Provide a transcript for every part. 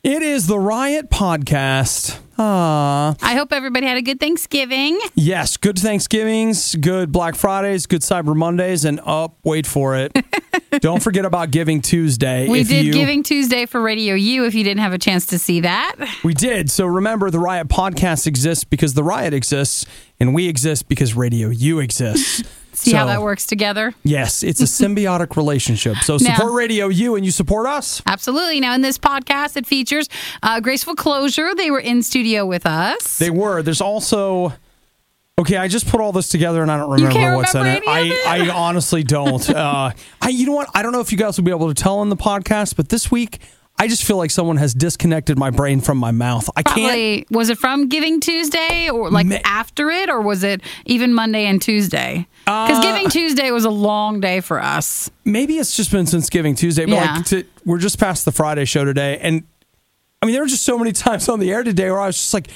It is the Riot Podcast. I hope everybody had a good Thanksgiving. Yes, good Thanksgivings, good Black Fridays, good Cyber Mondays, and wait for it. Don't forget about Giving Tuesday. We did Giving Tuesday for Radio U if you didn't have a chance to see that. We did. So remember, the Riot Podcast exists because the Riot exists, and we exist because Radio U exists. See how that works together? Yes, it's a symbiotic relationship. So support Radio U and you support us. Absolutely. Now, in this podcast, it features Graceful Closure. They were in studio with us. They were. There's also... Okay, I just put all this together and I don't remember what's in it. I honestly don't. You know what? I don't know if you guys will be able to tell in the podcast, but this week... I just feel like someone has disconnected my brain from my mouth. Can't. Was it from Giving Tuesday or after it, or was it even Monday and Tuesday? Because Giving Tuesday was a long day for us. Maybe it's just been since Giving Tuesday, but we're just past the Friday show today. And I mean, there were just so many times on the air today where I was just like,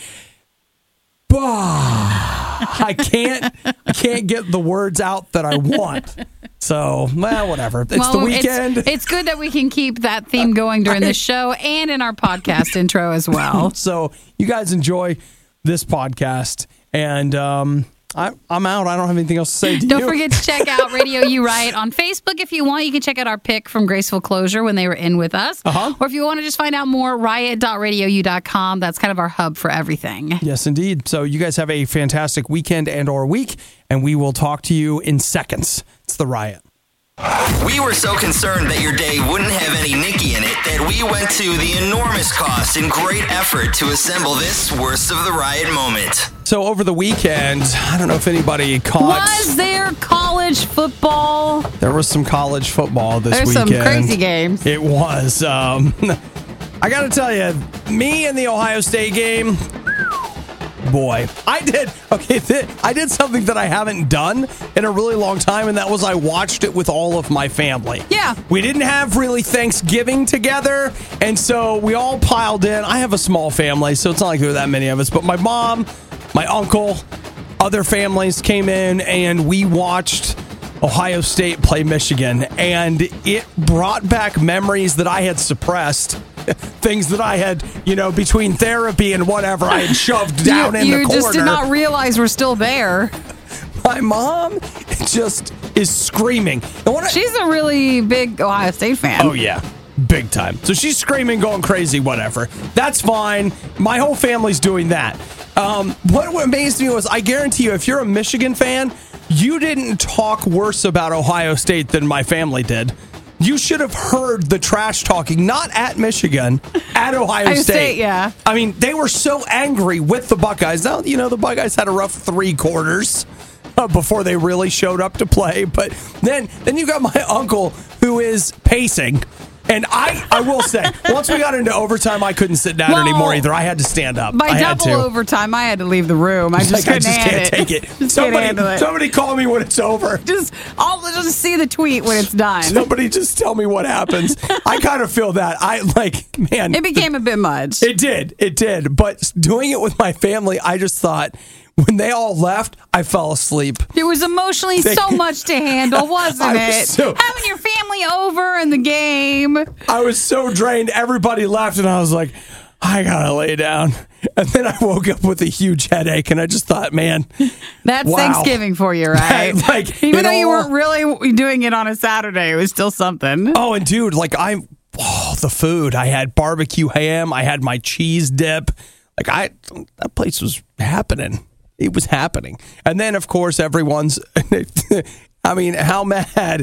bah, I can't get the words out that I want. So, whatever. It's the weekend. It's good that we can keep that theme going during the show and in our podcast intro as well. So, you guys enjoy this podcast. And I'm out. I don't have anything else to say to you. Don't forget to check out Radio U Riot on Facebook if you want. You can check out our pick from Graceful Closure when they were in with us. Or if you want to just find out more, riot.radiou.com. That's kind of our hub for everything. Yes, indeed. So you guys have a fantastic weekend and or week, and we will talk to you in seconds. It's the Riot. We were so concerned that your day wouldn't have any Nikki in it that we went to the enormous cost and great effort to assemble this worst of the Riot moment. So over the weekend, I don't know if anybody caught... Was there college football? There was some college football this weekend. There's some crazy games. It was. I got to tell you, me and the Ohio State game... Boy, I did something that I haven't done in a really long time, and that was I watched it with all of my family. Yeah. We didn't have really Thanksgiving together, and so we all piled in. I have a small family, so it's not like there were that many of us, but my mom, my uncle, other families came in, and we watched Ohio State play Michigan, and it brought back memories that I had suppressed. Things that I had, between therapy and whatever, I had shoved down in the corner. You just did not realize we're still there. My mom just is screaming. She's a really big Ohio State fan. Oh, yeah. Big time. So she's screaming, going crazy, whatever. That's fine. My whole family's doing that. What amazed me was, I guarantee you, if you're a Michigan fan, you didn't talk worse about Ohio State than my family did. You should have heard the trash talking, not at Michigan, at Ohio State. Yeah. I mean, they were so angry with the Buckeyes. Now, the Buckeyes had a rough 3 quarters before they really showed up to play. But then you got my uncle who is pacing. And I will say, once we got into overtime, I couldn't sit down anymore either. I had to stand up. By double overtime, I had to leave the room. I just can't take it. Somebody call me when it's over. I'll just see the tweet when it's done. Somebody just tell me what happens. I kind of feel that. It became a bit much. It did. But doing it with my family, I just thought... When they all left, I fell asleep. There was emotionally so much to handle, wasn't it? Having your family over in the game. I was so drained. Everybody left, and I was like, I gotta lay down. And then I woke up with a huge headache, and I just thought, man, that's Thanksgiving for you, right? Even though you weren't really doing it on a Saturday, it was still something. Oh, and dude, the food. I had barbecue ham. I had my cheese dip. That place was happening. It was happening. And then, of course, everyone's... I mean, how mad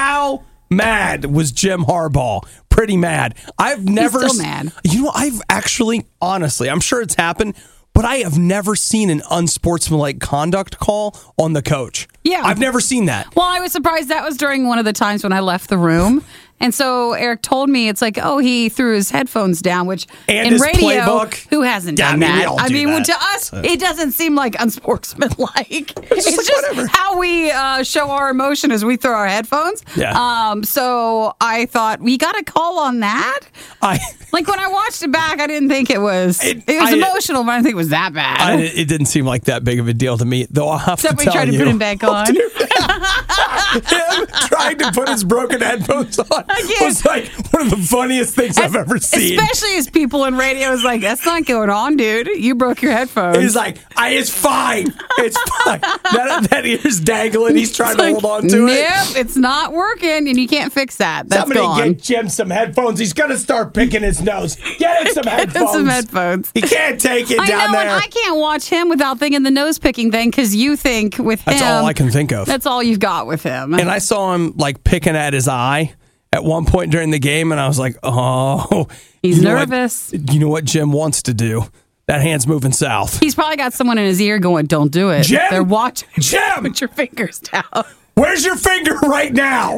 was Jim Harbaugh? Pretty mad. I've never... He's still mad. I've actually, honestly, I'm sure it's happened, but I have never seen an unsportsmanlike conduct call on the coach. Yeah. I've never seen that. Well, I was surprised that was during one of the times when I left the room. And so Eric told me, it's like, he threw his headphones down, which and in his radio, playbook. Who hasn't done that? To us, it doesn't seem like unsportsmanlike. It's just whatever. How we show our emotion as we throw our headphones. Yeah. So I thought, we got a call on that? When I watched it back, I didn't think it was... It was emotional, but I didn't think it was that bad. It didn't seem like that big of a deal to me, though I'll have to tell you. Somebody tried to put him back on. Him trying to put his broken headphones on was like one of the funniest things I've ever seen. Especially as people in radio is like, that's not going on, dude. You broke your headphones. He's like, it's fine. It's fine. That ear's dangling. He's trying to hold on to it. Yep, it's not working, and you can't fix that. That's Somebody gone. get Jim some headphones. He's going to start picking his nose. Get him some headphones. Get him some headphones. He can't take it I down know, there. and I can't watch him without thinking the nose picking thing because you think with him. That's all I can think of. That's all you've got with him. And I saw him like picking at his eye at one point during the game, and I was like, oh. He's nervous. You know what Jim wants to do? That hand's moving south. He's probably got someone in his ear going, don't do it. Jim! They're watching. Jim! Put your fingers down. Where's your finger right now?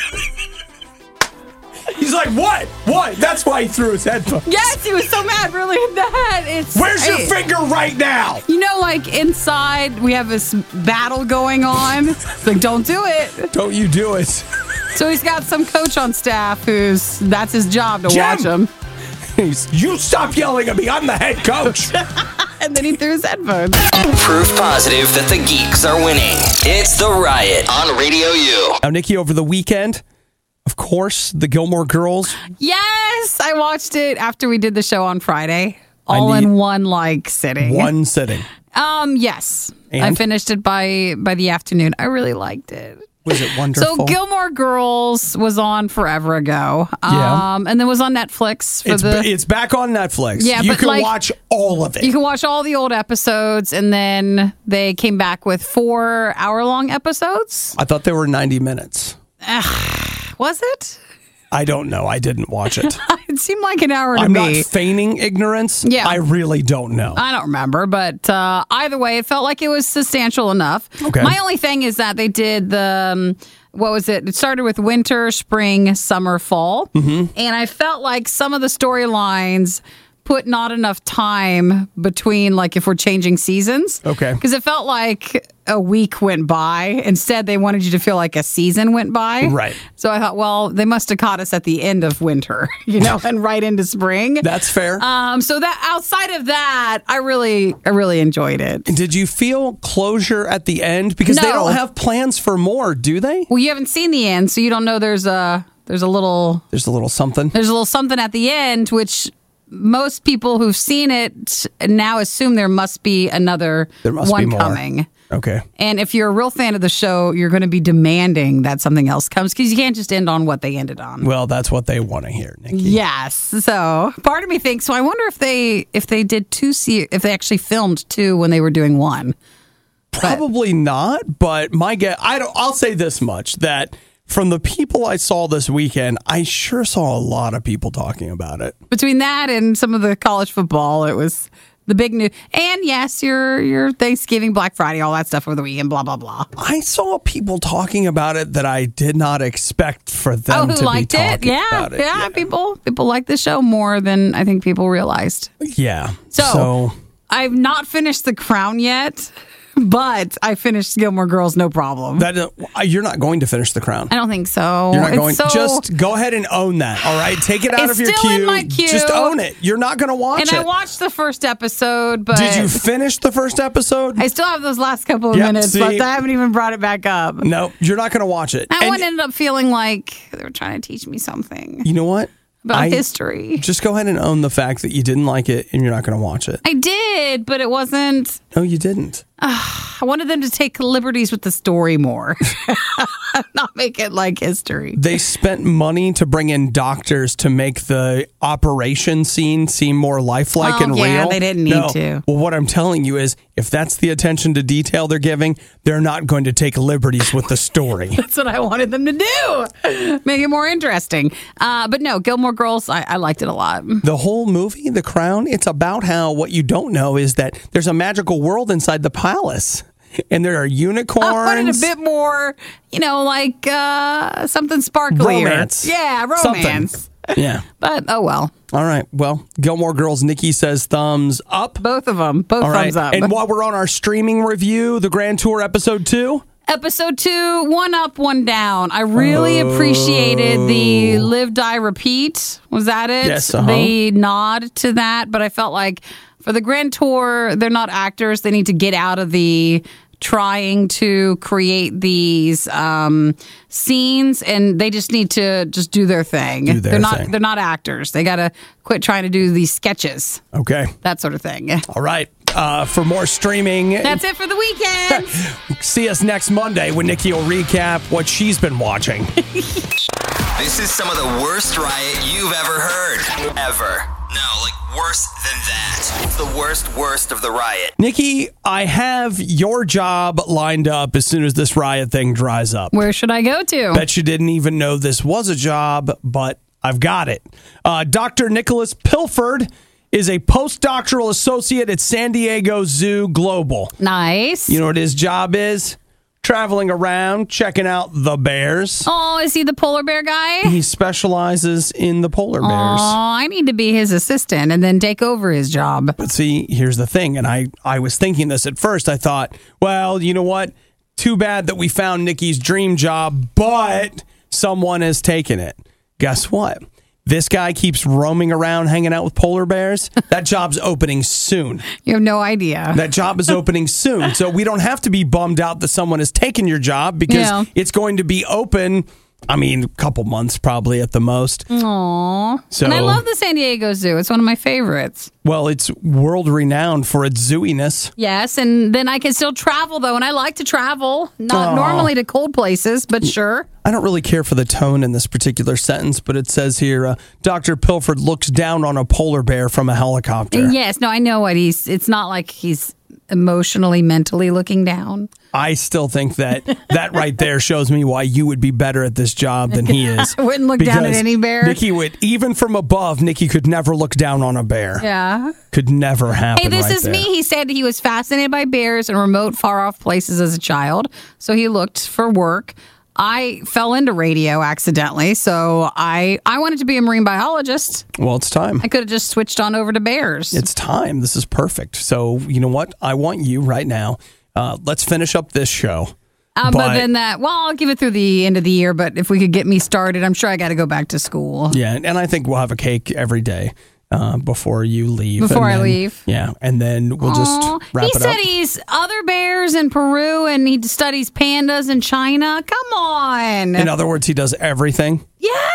He's like, what? What? That's why he threw his headphones. Yes, he was so mad really at that. Where's your finger right now? You know, like inside we have this battle going on. It's like, don't do it. Don't you do it. So he's got some coach on staff that's his job to Jim! watch him. You stop yelling at me. I'm the head coach. And then he threw his headphones. Proof positive that the geeks are winning. It's The Riot on Radio U. Now, Nikki, over the weekend, of course, the Gilmore Girls. Yes, I watched it after we did the show on Friday. All in one sitting. One sitting. Yes. And? I finished it by the afternoon. I really liked it. Was it wonderful? So Gilmore Girls was on forever ago. Yeah. And then was on Netflix It's back on Netflix. Yeah, you but can watch all of it. You can watch all the old episodes, and then they came back with 4 hour-long episodes. I thought they were 90 minutes. Was it? I don't know. I didn't watch it. It seemed like an hour to I'm me. not feigning ignorance. Yeah. I really don't know. I don't remember, but either way, it felt like it was substantial enough. Okay. My only thing is that they did the, what was it? It started with winter, spring, summer, fall. Mm-hmm. And I felt like some of the storylines put not enough time between, like, if we're changing seasons. Okay. Because it felt like a week went by. Instead, they wanted you to feel like a season went by. Right. So I thought, well, they must have caught us at the end of winter, and right into spring. That's fair. So that outside of that, I really enjoyed it. Did you feel closure at the end? Because they No. don't have plans for more, do they? Well, you haven't seen the end, so you don't know there's a little something. There's a little something at the end, which most people who've seen it now assume there must be another one more. coming. Okay. And if you're a real fan of the show, you're going to be demanding that something else comes because you can't just end on what they ended on. Well, that's what they want to hear, Nikki. Yes. So part of me thinks, so I wonder if they did if they actually filmed 2 when they were doing 1. Probably not, but my guess, I'll say this much, that from the people I saw this weekend, I sure saw a lot of people talking about it. Between that and some of the college football, it was the big news. And yes, your Thanksgiving, Black Friday, all that stuff over the weekend, blah, blah, blah. I saw people talking about it that I did not expect for them to be talking about it. Yeah, people like the show more than I think people realized. Yeah. So I've not finished The Crown yet. But I finished Gilmore Girls, no problem. You're not going to finish The Crown. I don't think so. You're not going. Just go ahead and own that. All right, take it out of your still queue. in my queue. Just own it. You're not going to watch it. And I watched the first episode, but did you finish the first episode? I still have those last couple of minutes, but I haven't even brought it back up. No, you're not going to watch it. That one ended up feeling like they were trying to teach me something. You know what? About history. Just go ahead and own the fact that you didn't like it and you're not going to watch it. I did, but it wasn't. No, you didn't. I wanted them to take liberties with the story more. Not make it like history. They spent money to bring in doctors to make the operation scene seem more lifelike and real. They didn't need to. Well, what I'm telling you is, if that's the attention to detail they're giving, they're not going to take liberties with the story. That's what I wanted them to do. Make it more interesting. But no, Gilmore Girls, I liked it a lot. The whole movie, The Crown, it's about how what you don't know is that there's a magical world inside the palace. And there are unicorns. I wanted a bit more, like something sparkly. Romance. Yeah, romance. Something. Yeah. But, oh well. All right. Well, Gilmore Girls, Nikki says thumbs up. Both of them. Both thumbs up. And while we're on our streaming review, the Grand Tour Episode 2. Episode 2, 1 up, 1 down. I really appreciated the live, die, repeat. Was that it? Yes. The nod to that. But I felt like for the Grand Tour, they're not actors. They need to get out of the trying to create these scenes, and they just need to just do their thing. They're not actors. They got to quit trying to do these sketches. Okay. That sort of thing. All right. For more streaming. That's it for the weekend. See us next Monday when Nikki will recap what she's been watching. This is some of the worst riot you've ever heard. Ever. No, like worse than that. It's the worst of the riot. Nikki, I have your job lined up as soon as this riot thing dries up. Where should I go to? Bet you didn't even know this was a job, but I've got it. Dr. Nicholas Pilford is a postdoctoral associate at San Diego Zoo Global. Nice. You know what his job is? Traveling around, checking out the bears. Oh, is he the polar bear guy? He specializes in the polar bears. Oh, I need to be his assistant and then take over his job. But see, here's the thing, and I was thinking this at first. I thought, well, you know what? Too bad that we found Nikki's dream job, but someone has taken it. Guess what? This guy keeps roaming around hanging out with polar bears. That job's opening soon. You have no idea. That job is opening soon. So we don't have to be bummed out that someone has taken your job because it's going to be open, I mean, a couple months probably at the most. Aww. So, and I love the San Diego Zoo. It's one of my favorites. Well, it's world renowned for its zooiness. Yes, and then I can still travel, though, and I like to travel. Not normally to cold places, but sure. I don't really care for the tone in this particular sentence, but it says here, Dr. Pilford looks down on a polar bear from a helicopter. Yes, no, I know what it's not like he's emotionally, mentally looking down. I still think that right there shows me why you would be better at this job than he is. I wouldn't look down at any bear. Nikki would, even from above, Nikki could never look down on a bear. Yeah. Could never happen. Hey, this right is there. me. He said he was fascinated by bears in remote, far-off places as a child, so he looked for work. I fell into radio accidentally, so I wanted to be a marine biologist. Well, it's time. I could have just switched on over to bears. It's time. This is perfect. So, you know what? I want you right now. Let's finish up this show. But then I'll give it through the end of the year, but if we could get me started, I'm sure I got to go back to school. Yeah, and I think we'll have a cake every day before you leave. Before I leave. Yeah, and then we'll just wrap it up. He studies other bears in Peru, and he studies pandas in China. Come on. In other words, he does everything.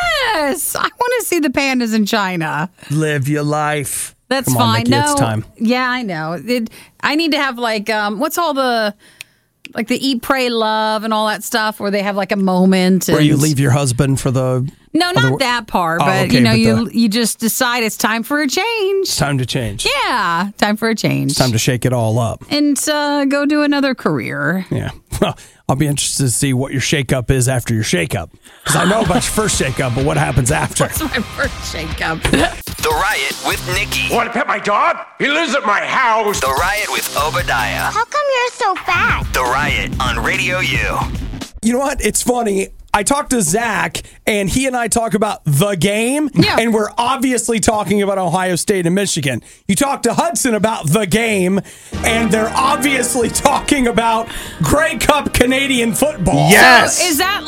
Yes. I want to see the pandas in China. Live your life. That's Come on, fine. Nikki, No, it's time. Yeah, I know. I need to have what's all the Eat, Pray, Love and all that stuff where they have like a moment. Where you leave your husband for the... No, not that part, but okay, you just decide it's time for a change. It's time to change. Yeah, time for a change. It's time to shake it all up. And go do another career. Yeah. Well, I'll be interested to see what your shakeup is after your shakeup. Because I know about your first shakeup, but what happens after? That's my first shakeup. The Riot with Nikki. Want to pet my dog? He lives at my house. The Riot with Obadiah. How come you're so fat? The Riot on Radio U. You know what? It's funny. I talked to Zach, and he and I talk about the game, and we're obviously talking about Ohio State and Michigan. You talk to Hudson about the game, and they're obviously talking about Grey Cup Canadian football. Yes. So is that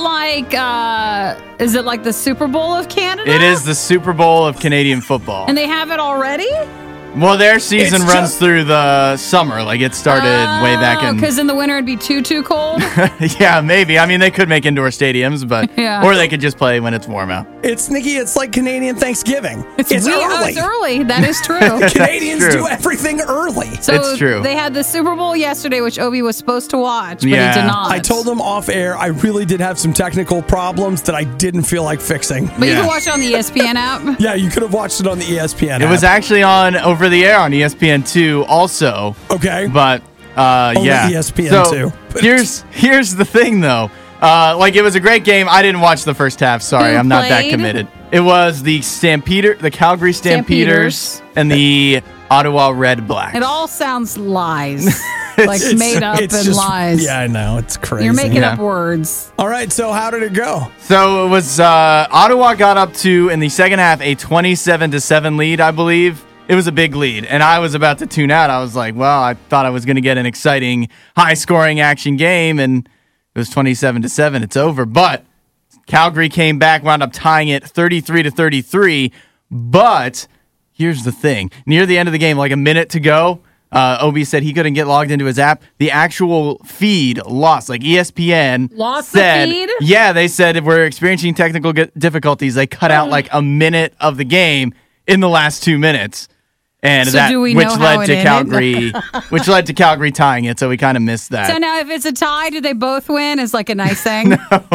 is it like the Super Bowl of Canada? It is the Super Bowl of Canadian football. And they have it already? Well, their season It's runs just- through the summer. Like, it started way back in... Because in the winter it'd be too cold? Yeah, maybe. I mean, they could make indoor stadiums, but... Yeah. Or they could just play when it's warm out. It's, Nikki, it's like Canadian Thanksgiving. It's early. early. It's early. That is true. Canadians True. do everything early. So It's true. They had the Super Bowl yesterday, which Obi was supposed to watch, but Yeah. he did not. I told them off air I really did have some technical problems that I didn't feel like fixing. But you Yeah. can watch it on the ESPN app. Yeah, you could have watched it on the ESPN It was app. actually on over the air on ESPN2 also. Okay. But, Only yeah. ESPN2. So, here's the thing, though. It was a great game. I didn't watch the first half. Sorry, Who I'm not that played? committed. It was the Calgary Stampeders Stampeders. and the Ottawa Red Blacks. It all sounds lies. Like made up and just, lies. Yeah, I know. It's crazy. You're making Yeah. up words. All right, so how did it go? So it was Ottawa got up to, in the second half, a 27-7 lead, I believe. It was a big lead, and I was about to tune out. I was like, well, I thought I was going to get an exciting, high-scoring action game, and it was 27-7. It's over. But Calgary came back, wound up tying it 33-33. But here's the thing. Near the end of the game, like a minute to go, Obi said he couldn't get logged into his app. The actual feed lost. Like ESPN Lost said, the feed? Yeah, they said if we're experiencing technical difficulties, they cut out like a minute of the game in the last 2 minutes. And So do we know how it ended? which led to Calgary tying it. So we kind of missed that. So now if it's a tie, do they both win? Is like a nice thing?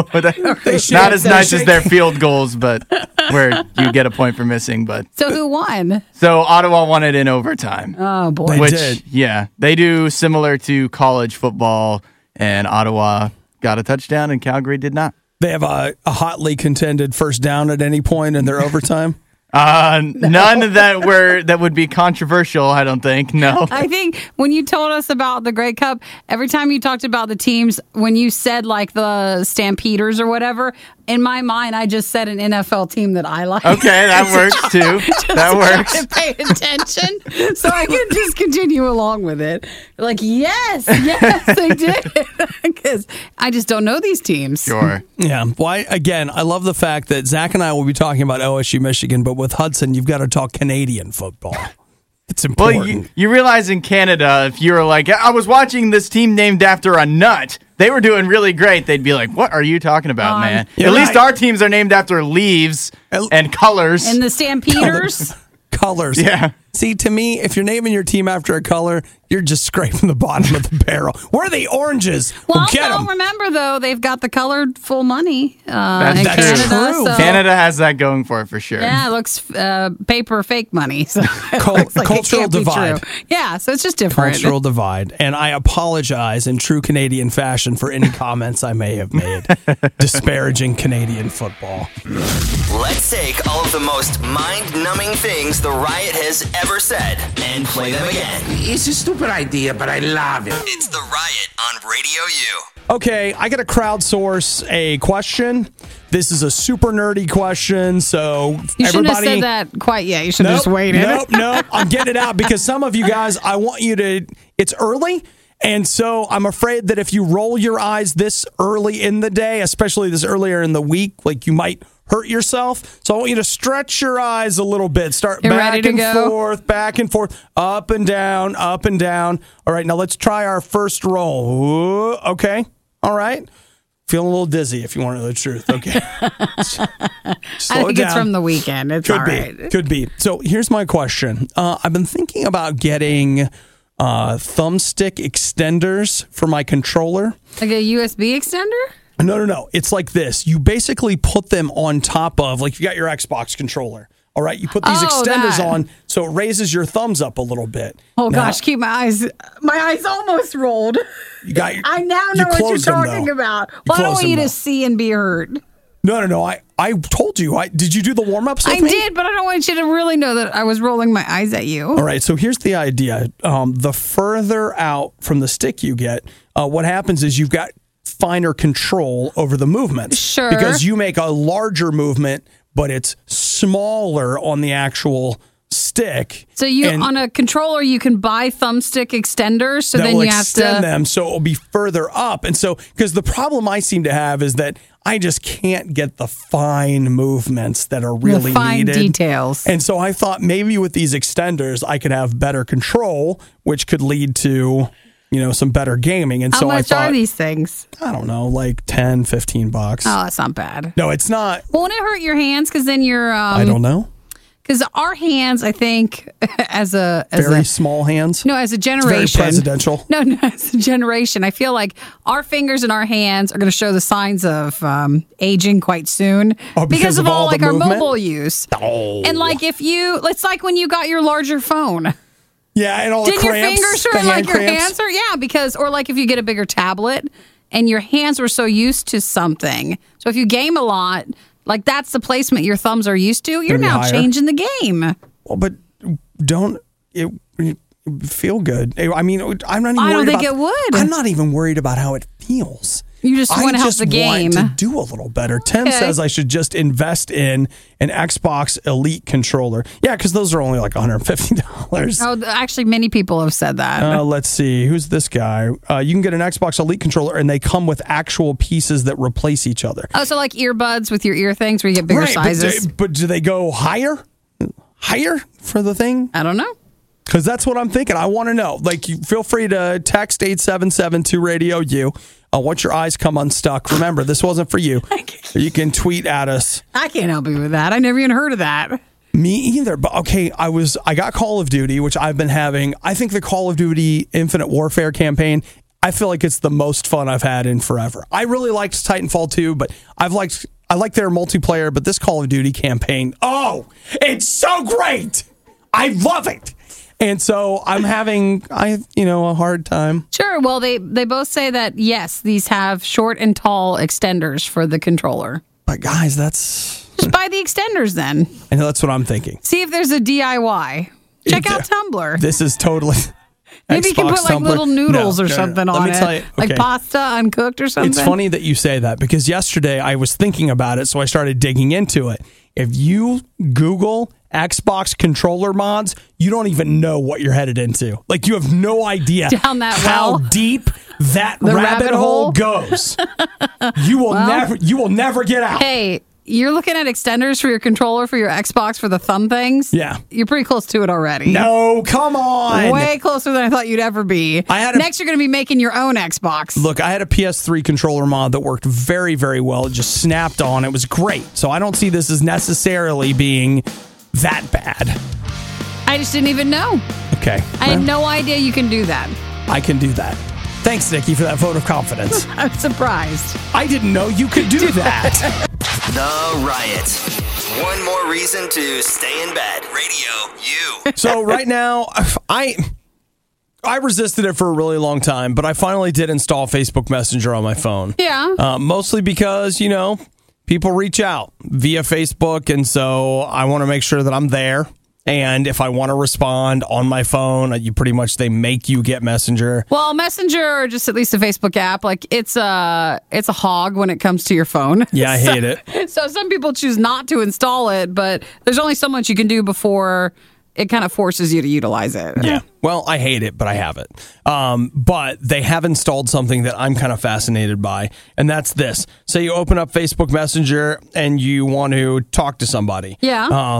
Not as nice as their field goals, but where you get a point for missing. But So who won? so Ottawa won it in overtime. Oh, boy. Which, did. yeah, they do similar to college football, and Ottawa got a touchdown, and Calgary did not. They have a hotly contended first down at any point in their overtime. None that would be controversial. I don't think. No. I think when you told us about the Grey Cup, every time you talked about the teams, when you said like the Stampeders or whatever, in my mind, I just said an NFL team that I like. Okay, that works too. That works. To pay attention, so I can just continue along with it. Like, yes, they did, because I just don't know these teams. Sure. Yeah. Why? Again, I love the fact that Zach and I will be talking about OSU Michigan, but with Hudson, you've got to talk Canadian football. It's Well, important. you realize in Canada, if you were like, I was watching this team named after a nut, they were doing really great. They'd be like, what are you talking about, man? you're At least right. our teams are named after leaves and colors. And the Stampeders. Colors. Yeah. See, to me, if you're naming your team after a color, you're just scraping the bottom of the barrel. We're the oranges. Well, Get no, them. remember though, they've got the colored full money in That's Canada. true. So, Canada has that going for it for sure. yeah, it looks paper fake money. So it Cul- looks like it cultural can't be divide. true. Yeah, so it's just different. Cultural divide. And I apologize in true Canadian fashion for any comments I may have made disparaging Canadian football. Let's take all of the most mind-numbing things the Riot has ever said and play them again. It's a stupid idea, but I love it. It's the Riot on Radio U. Okay, I got to crowdsource a question. This is a super nerdy question, so You shouldn't have everybody. said that quite yet. You should have just waited. Nope. I'm getting it out because some of you guys, I want you to. It's early. And so I'm afraid that if you roll your eyes this early in the day, especially this earlier in the week, like you might hurt yourself. So I want you to stretch your eyes a little bit. Start You're back ready to and go? forth, back and forth, up and down, up and down. All right, now let's try our first roll. Ooh, okay. All right. Feeling a little dizzy if you want to know the truth. Okay. I Slow think down. it's from the weekend. It's all right. Could be. So here's my question. I've been thinking about getting thumbstick extenders for my controller. Like a USB extender? No. It's like this. You basically put them on top of, like you got your Xbox controller. All right. You put these Oh, extenders that. on so it raises your thumbs up a little bit. Oh Now, gosh, keep my eyes almost rolled. You got, I now you know what you're closed them, talking though. about. You Well, I don't closed want them, you to though. see and be hurt. No. I told you. Did you do the warm-ups with I me? did, but I don't want you to really know that I was rolling my eyes at you. All right, so here's the idea. The further out from the stick you get, what happens is you've got finer control over the movements. Sure. Because you make a larger movement, but it's smaller on the actual stick. So you And on a controller, you can buy thumbstick extenders. So that then will you have extend to. them so it'll be further up. And so, because the problem I seem to have is that I just can't get the fine movements that are really fine needed. details. And so I thought maybe with these extenders, I could have better control, which could lead to, some better gaming. And How so I much thought, are these things? I don't know, like $10, $15. Oh, that's not bad. No, it's not. Won't it hurt your hands? Because then you're. I don't know. Because our hands, I think, as a Very small hands. no, as a It's generation, very presidential. No, as a generation, I feel like our fingers and our hands are going to show the signs of aging quite soon because of all the like our movement? mobile use. Oh. And like it's like when you got your larger phone. Yeah, and all the Didn't your cramps. fingers the hurt hand like your cramps. hands hurt? Yeah, because or like if you get a bigger tablet and your hands were so used to something. So if you game a lot, like that's the placement your thumbs are used to. You're Maybe now higher. changing the game. Well, but don't it feel good? I mean, I'm not even I don't worried think about, it would. I'm not even worried about how it feels. You just I want to help just the game. want to do a little better. Tim Okay. says I should just invest in an Xbox Elite controller. Yeah, because those are only like $150. Oh, actually, many people have said that. Let's see. Who's this guy? You can get an Xbox Elite controller, and they come with actual pieces that replace each other. Oh, so like earbuds with your ear things where you get bigger Right, sizes? but do they go higher? Higher for the thing? I don't know. Because that's what I'm thinking. I want to know. Like, you feel free to text 877-2-RADIO-U. Once your eyes come unstuck, remember, this wasn't for you. You can tweet at us. I can't help you with that. I never even heard of that. Me either. But okay, I got Call of Duty, which I've been having. I think the Call of Duty Infinite Warfare campaign, I feel like it's the most fun I've had in forever. I really liked Titanfall 2, but I like their multiplayer, but this Call of Duty campaign, oh, it's so great. I love it. And so I'm having, a hard time. Sure. Well, they both say that, yes, these have short and tall extenders for the controller. But guys, that's... Just buy the extenders then. I know, that's what I'm thinking. See if there's a DIY. Check out Tumblr. This is totally... Maybe you can put like Tumblr. little noodles or something on Let me it. tell you, Like pasta uncooked or something. It's funny that you say that because yesterday I was thinking about it, so I started digging into it. If you Google Xbox controller mods, you don't even know what you're headed into. Like, you have no idea Down that how well. deep that The rabbit hole goes. You will never get out. Hey, you're looking at extenders for your controller for your Xbox for the thumb things? Yeah. You're pretty close to it already. No, come on. Way closer than I thought you'd ever be. Next, you're going to be making your own Xbox. Look, I had a PS3 controller mod that worked very, very well. It just snapped on. It was great. So I don't see this as necessarily being that bad. I just didn't even know. Okay. I had no idea you can do that. I can do that. Thanks, Nikki, for that vote of confidence. I'm surprised. I didn't know you could do that. The Riot. One more reason to stay in bed. Radio U. So right now, I resisted it for a really long time, but I finally did install Facebook Messenger on my phone. Yeah. Mostly because, people reach out via Facebook, and so I want to make sure that I'm there. And if I want to respond on my phone, they make you get Messenger. Well, Messenger, or just at least the Facebook app, like it's a hog when it comes to your phone. Yeah, I hate it. So some people choose not to install it, but there's only so much you can do before it kind of forces you to utilize it. Yeah. Well, I hate it, but I have it. But they have installed something that I'm kind of fascinated by, and that's this. Say you open up Facebook Messenger and you want to talk to somebody. Yeah.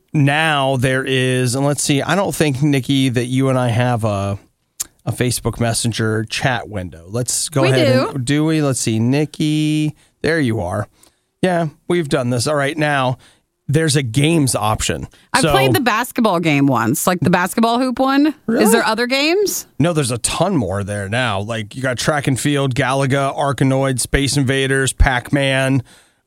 Now there is, and let's see, I don't think, Nikki, that you and I have a Facebook Messenger chat window. Let's go ahead. Do we? Let's see, Nikki, there you are. Yeah, we've done this. All right, now there's a games option. I played the basketball game once, like the basketball hoop one. Really? Is there other games? No, there's a ton more there now. Like, you got Track and Field, Galaga, Arkanoid, Space Invaders, Pac-Man.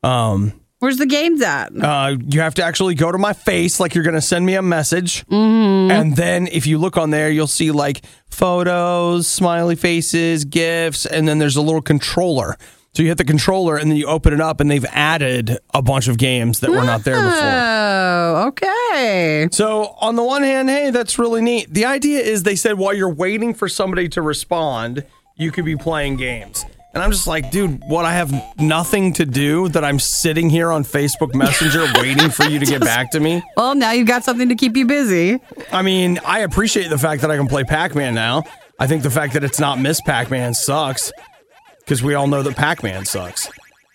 Where's the games at? You have to actually go to my face, like you're going to send me a message. Mm-hmm. And then if you look on there, you'll see like photos, smiley faces, GIFs, and then there's a little controller. So you hit the controller and then you open it up, and they've added a bunch of games that were not there before. Oh, okay. So on the one hand, hey, that's really neat. The idea is they said while you're waiting for somebody to respond, you could be playing games. And I'm just like, dude, what, I have nothing to do that I'm sitting here on Facebook Messenger waiting for you to get back to me? Well, now you've got something to keep you busy. I mean, I appreciate the fact that I can play Pac-Man now. I think the fact that it's not Miss Pac-Man sucks, because we all know that Pac-Man sucks.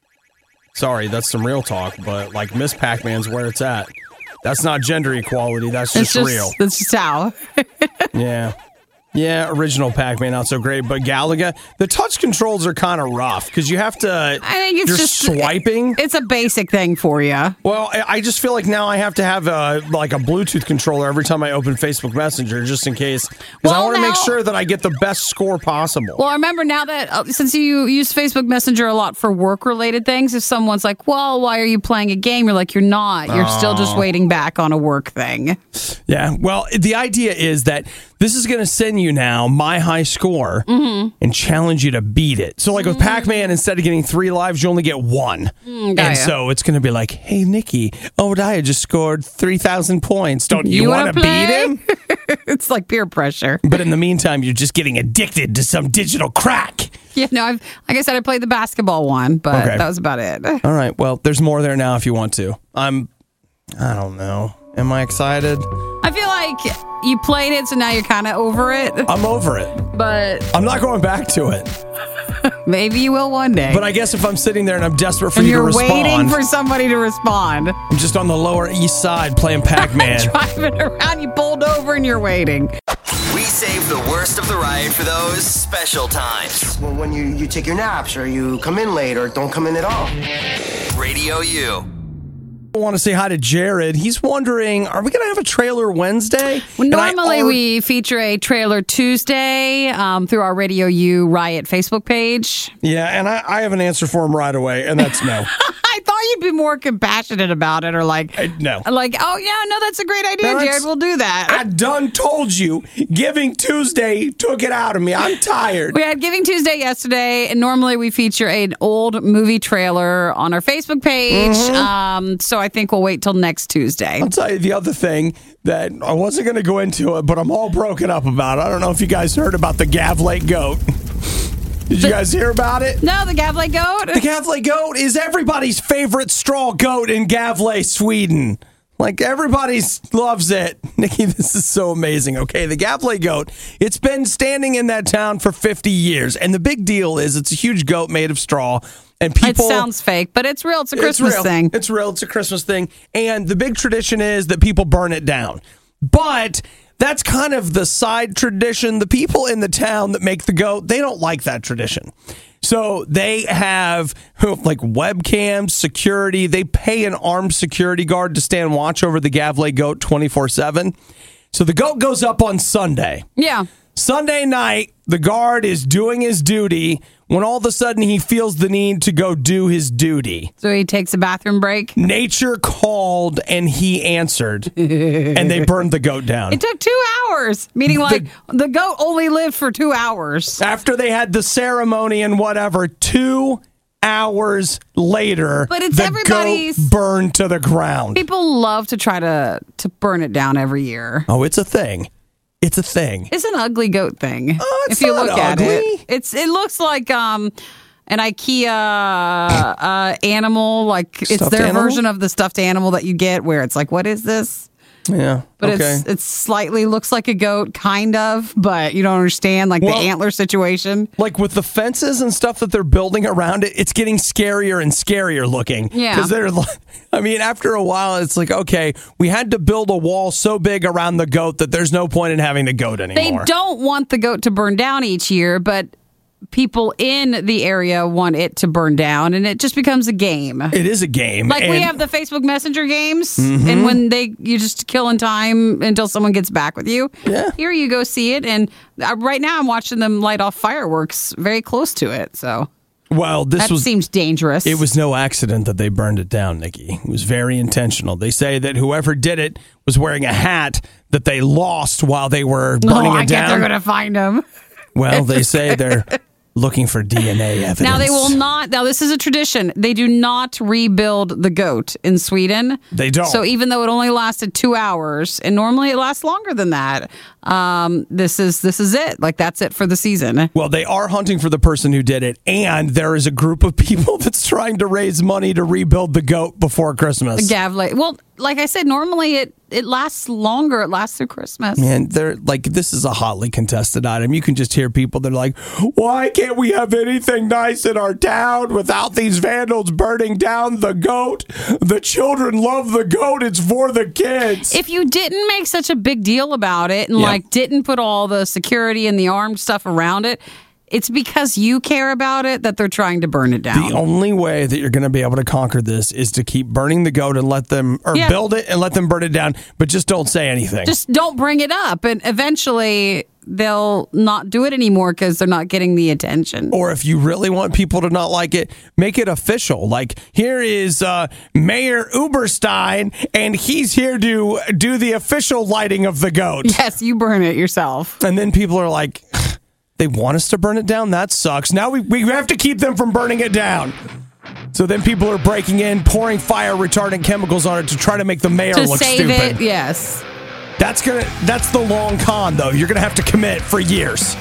Sorry, that's some real talk, but like Miss Pac-Man's where it's at. That's not gender equality, that's just real. That's just how. Yeah. Yeah, original Pac-Man, not so great. But Galaga, the touch controls are kind of rough because you have to. I think it's you're just swiping. It's a basic thing for you. Well, I just feel like now I have to have a Bluetooth controller every time I open Facebook Messenger, just in case, because I want to make sure that I get the best score possible. Well, I remember now that since you use Facebook Messenger a lot for work-related things, if someone's like, "Well, why are you playing a game?" You're like, "You're not. You're still just waiting back on a work thing." Yeah. Well, the idea is that this is going to send you now my high score and challenge you to beat it. So like with Pac-Man, instead of getting 3 lives, you only get 1. And so it's going to be like, hey, Nikki, Obadiah just scored 3,000 points. Don't you want to beat him? It's like peer pressure. But in the meantime, you're just getting addicted to some digital crack. Yeah, no, like I said, I played the basketball one, but that was about it. All right. Well, there's more there now if you want to. I don't know. Am I excited? I feel like you played it, so now you're kind of over it. I'm over it. But I'm not going back to it. Maybe you will one day. But I guess if I'm sitting there and I'm desperate for and you to you're respond, waiting for somebody to respond. I'm just on the Lower East Side playing Pac-Man. Driving around, you pulled over and you're waiting. We save the worst of the riot for those special times. Well, when you take your naps or you come in late or don't come in at all. Radio U. I want to say hi to Jared. He's wondering, are we going to have a trailer Wednesday? Well, normally we feature a trailer Tuesday through our Radio U Riot Facebook page. Yeah, and I have an answer for him right away, and that's no. I thought you'd be more compassionate about it, or like, no. Like, oh yeah, no, that's a great idea, Jared. We'll do that. I done told you, Giving Tuesday took it out of me. I'm tired. We had Giving Tuesday yesterday, and normally we feature an old movie trailer on our Facebook page. So I think we'll wait till next Tuesday. I'll tell you the other thing that I wasn't going to go into it, but I'm all broken up about it. I don't know if you guys heard about the Gav Lake goat. Did you guys hear about it? No, the Gavle goat? The Gavle goat is everybody's favorite straw goat in Gavle, Sweden. Like, everybody loves it. Nikki, this is so amazing. Okay, the Gavle goat, it's been standing in that town for 50 years. And the big deal is it's a huge goat made of straw. And people, it sounds fake, but it's real. It's a Christmas thing. It's real. It's a Christmas thing. And the big tradition is that people burn it down. But that's kind of the side tradition. The people in the town that make the goat, they don't like that tradition. So they have like webcams, security. They pay an armed security guard to stand watch over the Gavle goat 24/7. So the goat goes up on Sunday. Yeah. Sunday night, the guard is doing his duty when all of a sudden he feels the need to go do his duty. So he takes a bathroom break. Nature called and he answered, and they burned the goat down. It took 2 hours, meaning like the goat only lived for 2 hours. After they had the ceremony and whatever, 2 hours later, but it's the everybody's goat burned to the ground. People love to try to burn it down every year. Oh, it's a thing. It's a thing. It's an ugly goat thing. Oh, it's if you not look ugly. at it, it looks like an IKEA animal. Like it's Stuffed their animal? version of the stuffed animal that you get, where it's like, what is this? Yeah, But okay. it's slightly looks like a goat, kind of, but you don't understand like the antler situation. Like with the fences and stuff that they're building around it, it's getting scarier and scarier looking. Yeah. Because they're, I mean, after a while, it's like, okay, we had to build a wall so big around the goat that there's no point in having the goat anymore. They don't want the goat to burn down each year, but people in the area want it to burn down, and it just becomes a game. It is a game. Like we have the Facebook Messenger games, and when you just kill in time until someone gets back with you. Yeah. Here you go see it, and right now I'm watching them light off fireworks very close to it. So Well, that seems dangerous. It was no accident that they burned it down, Nikki. It was very intentional. They say that whoever did it was wearing a hat that they lost while they were burning I it guess down. they're going to find them. Well, they say they're looking for DNA evidence. Now, they will not. Now, this is a tradition. They do not rebuild the goat in Sweden. They don't. So even though it only lasted 2 hours, and normally it lasts longer than that, this is it. Like, that's it for the season. Well, they are hunting for the person who did it, and there is a group of people that's trying to raise money to rebuild the goat before Christmas. Gavle. Well, like I said, normally it lasts longer. It lasts through Christmas. And they're like, this is a hotly contested item. You can just hear people that are like, why can't we have anything nice in our town without these vandals burning down the goat? The children love the goat. It's for the kids. If you didn't make such a big deal about it and didn't put all the security and the armed stuff around it, it's because you care about it that they're trying to burn it down. The only way that you're going to be able to conquer this is to keep burning the goat and let them, or build it and let them burn it down, but just don't say anything. Just don't bring it up, and eventually they'll not do it anymore because they're not getting the attention. Or if you really want people to not like it, make it official. Like, here is Mayor Uberstein, and he's here to do the official lighting of the goat. Yes, you burn it yourself. And then people are like, they want us to burn it down? That sucks. Now we have to keep them from burning it down. So then people are breaking in, pouring fire retardant chemicals on it to try to make the mayor To look save stupid. it, yes. That's the long con, though. You're gonna have to commit for years.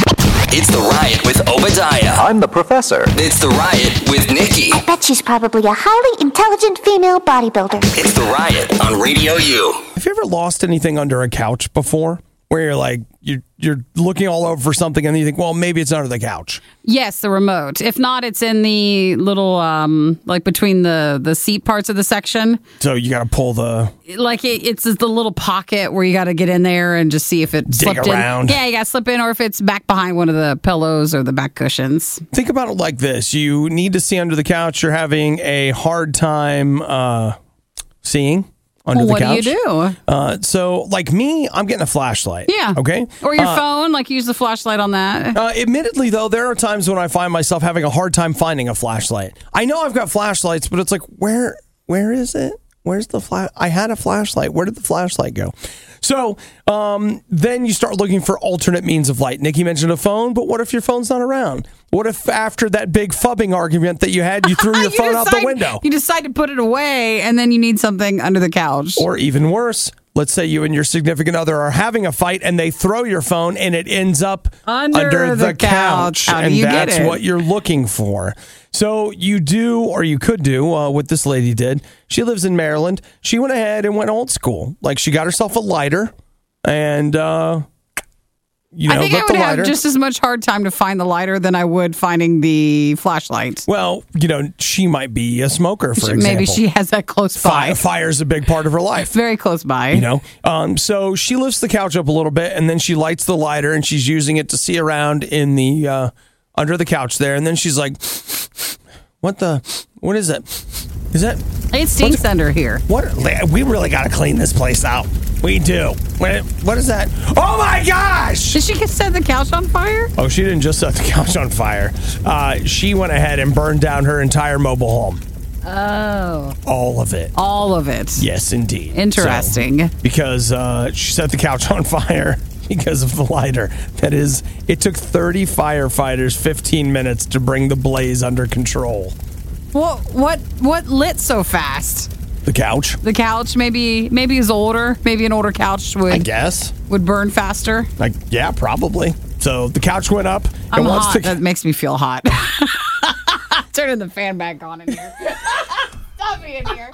It's The Riot with Obadiah. I'm the professor. It's The Riot with Nikki. I bet she's probably a highly intelligent female bodybuilder. It's The Riot on Radio U. Have you ever lost anything under a couch before? where you're like, you're looking all over for something and you think, well, maybe it's under the couch. Yes, the remote. If not, it's in the little, like between the seat parts of the section. So you got to pull the... Like it's the little pocket where you got to get in there and just see if it slipped around. in. Yeah, you got to slip in, or if it's back behind one of the pillows or the back cushions. Think about it like this. You need to see under the couch. You're having a hard time seeing under the couch. What do you do? So, like me, I'm getting a flashlight. Yeah. Okay. Or your phone, like use the flashlight on that. Admittedly, though, there are times when I find myself having a hard time finding a flashlight. I know I've got flashlights, but it's like, where is it? Where's the flash? I had a flashlight. Where did the flashlight go? So then you start looking for alternate means of light. Nikki mentioned a phone, but what if your phone's not around? What if after that big fubbing argument that you had, you threw your phone out the window? You decide to put it away, and then you need something under the couch. Or even worse, let's say you and your significant other are having a fight and they throw your phone and it ends up under the couch. How do and you get that's it? what you're looking for. So you do, or you could do, what this lady did. She lives in Maryland. She went ahead and went old school. Like she got herself a lighter and, I think I would have just as much hard time to find the lighter than I would finding the flashlight. Well, she might be a smoker, for example. Maybe she has that close by. Fire's a big part of her life. Very close by. So she lifts the couch up a little bit, and then she lights the lighter, and she's using it to see around in the under the couch there, and then she's like, what is it? Is that... It stinks under here. What? We really got to clean this place out. We do. What is that? Oh my gosh! Did she set the couch on fire? Oh, she didn't just set the couch on fire. She went ahead and burned down her entire mobile home. Oh. All of it. All of it. Yes, indeed. Interesting. So, because she set the couch on fire because of the lighter. That is, it took 30 firefighters 15 minutes to bring the blaze under control. Well, what lit so fast? The couch. The couch, maybe is older. Maybe an older couch would burn faster. Yeah, probably. So the couch went up. I'm hot. That makes me feel hot. Turning the fan back on in here. Stop me in here.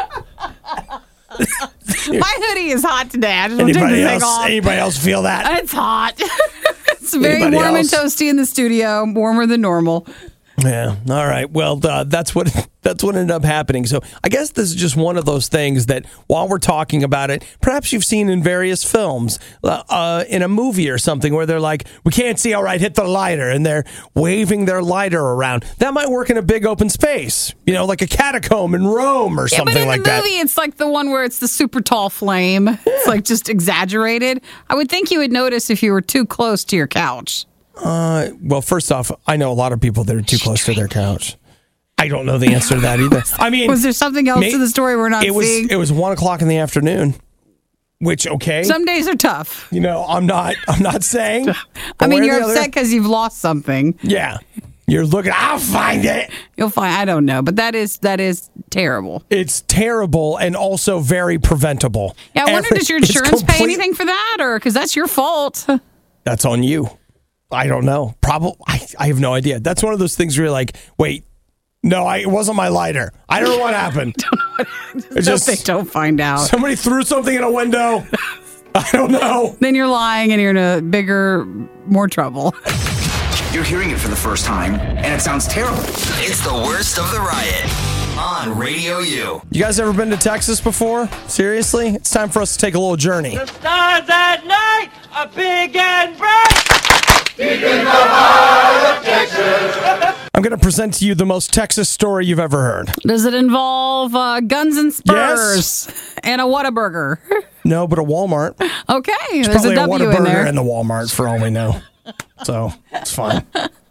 My hoodie is hot today. I just want to take the thing off. Anybody else feel that? It's hot. It's very warm and toasty in the studio. Warmer than normal. Yeah. All right. Well, that's what ended up happening. So I guess this is just one of those things that while we're talking about it, perhaps you've seen in various films, in a movie or something where they're like, we can't see, all right, hit the lighter, and they're waving their lighter around. That might work in a big open space, like a catacomb in Rome or something like that. But in the movie, it's like the one where it's the super tall flame. Yeah. It's like just exaggerated. I would think you would notice if you were too close to your couch. Well, first off, I know a lot of people that are too close to their couch. I don't know the answer to that either. I mean, was there something else to the story we're not seeing? It was 1:00 in the afternoon. Which, okay, some days are tough. I'm not saying. I mean, you're upset because you've lost something. Yeah, you're looking. I'll find it. You'll find. I don't know, but that is terrible. It's terrible and also very preventable. Yeah, I wonder, does your insurance pay anything for that, or because that's your fault? That's on you. I don't know. Probably. I have no idea. That's one of those things where you're like, wait, no, it wasn't my lighter. I don't know what happened. They don't find out. Somebody threw something in a window. I don't know. Then you're lying and you're in more trouble. You're hearing it for the first time, and it sounds terrible. It's the worst of the riot on Radio U. You guys ever been to Texas before? Seriously? It's time for us to take a little journey. The stars at night are big and bright. Deep in the heart of Texas. I'm going to present to you the most Texas story you've ever heard. Does it involve guns and spurs? Yes. And a Whataburger? No, but a Walmart. Okay, there's a W in there. And the Walmart, for all we know. So, it's fine.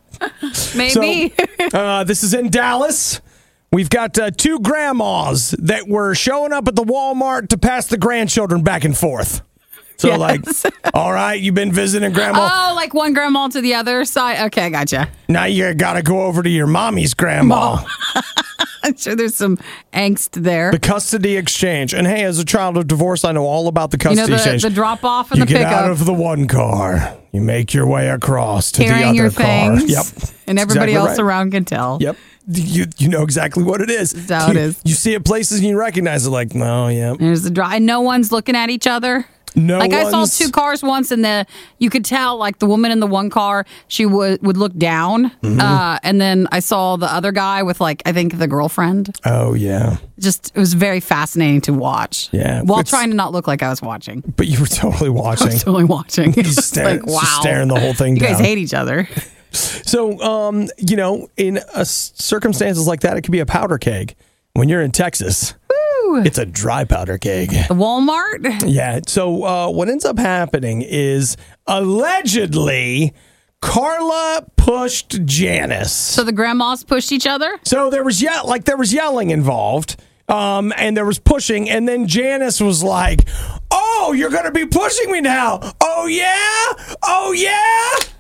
Maybe. So, this is in Dallas. We've got two grandmas that were showing up at the Walmart to pass the grandchildren back and forth. So, all right, you've been visiting grandma. Oh, like one grandma to the other side? Okay, I gotcha. Now you got to go over to your mommy's grandma. I'm sure there's some angst there. The custody exchange. And hey, as a child of divorce, I know all about the custody exchange. The drop-off and the pickup. You get out of the one car. You make your way across to carrying the other your things, car. Yep. And everybody else around can tell. Yep. You know exactly what it is. That's how it is. You see it places and you recognize it like, no, yeah. There's the drive. And no one's looking at each other. I saw 2 cars once, and you could tell, like, the woman in the one car, she would look down. And then I saw the other guy with, like, I think the girlfriend. Oh, yeah. It was very fascinating to watch. Yeah. While trying to not look like I was watching. But you were totally watching. I was totally watching. Just staring the whole thing down. You guys hate each other. So, in circumstances like that, it could be a powder keg. When you're in Texas, it's a dry powder keg. The Walmart? Yeah. So what ends up happening is allegedly Carla pushed Janice. So the grandmas pushed each other? So there was yelling involved. And there was pushing, and then Janice was like, "Oh, you're going to be pushing me now. Oh, yeah? Oh, yeah?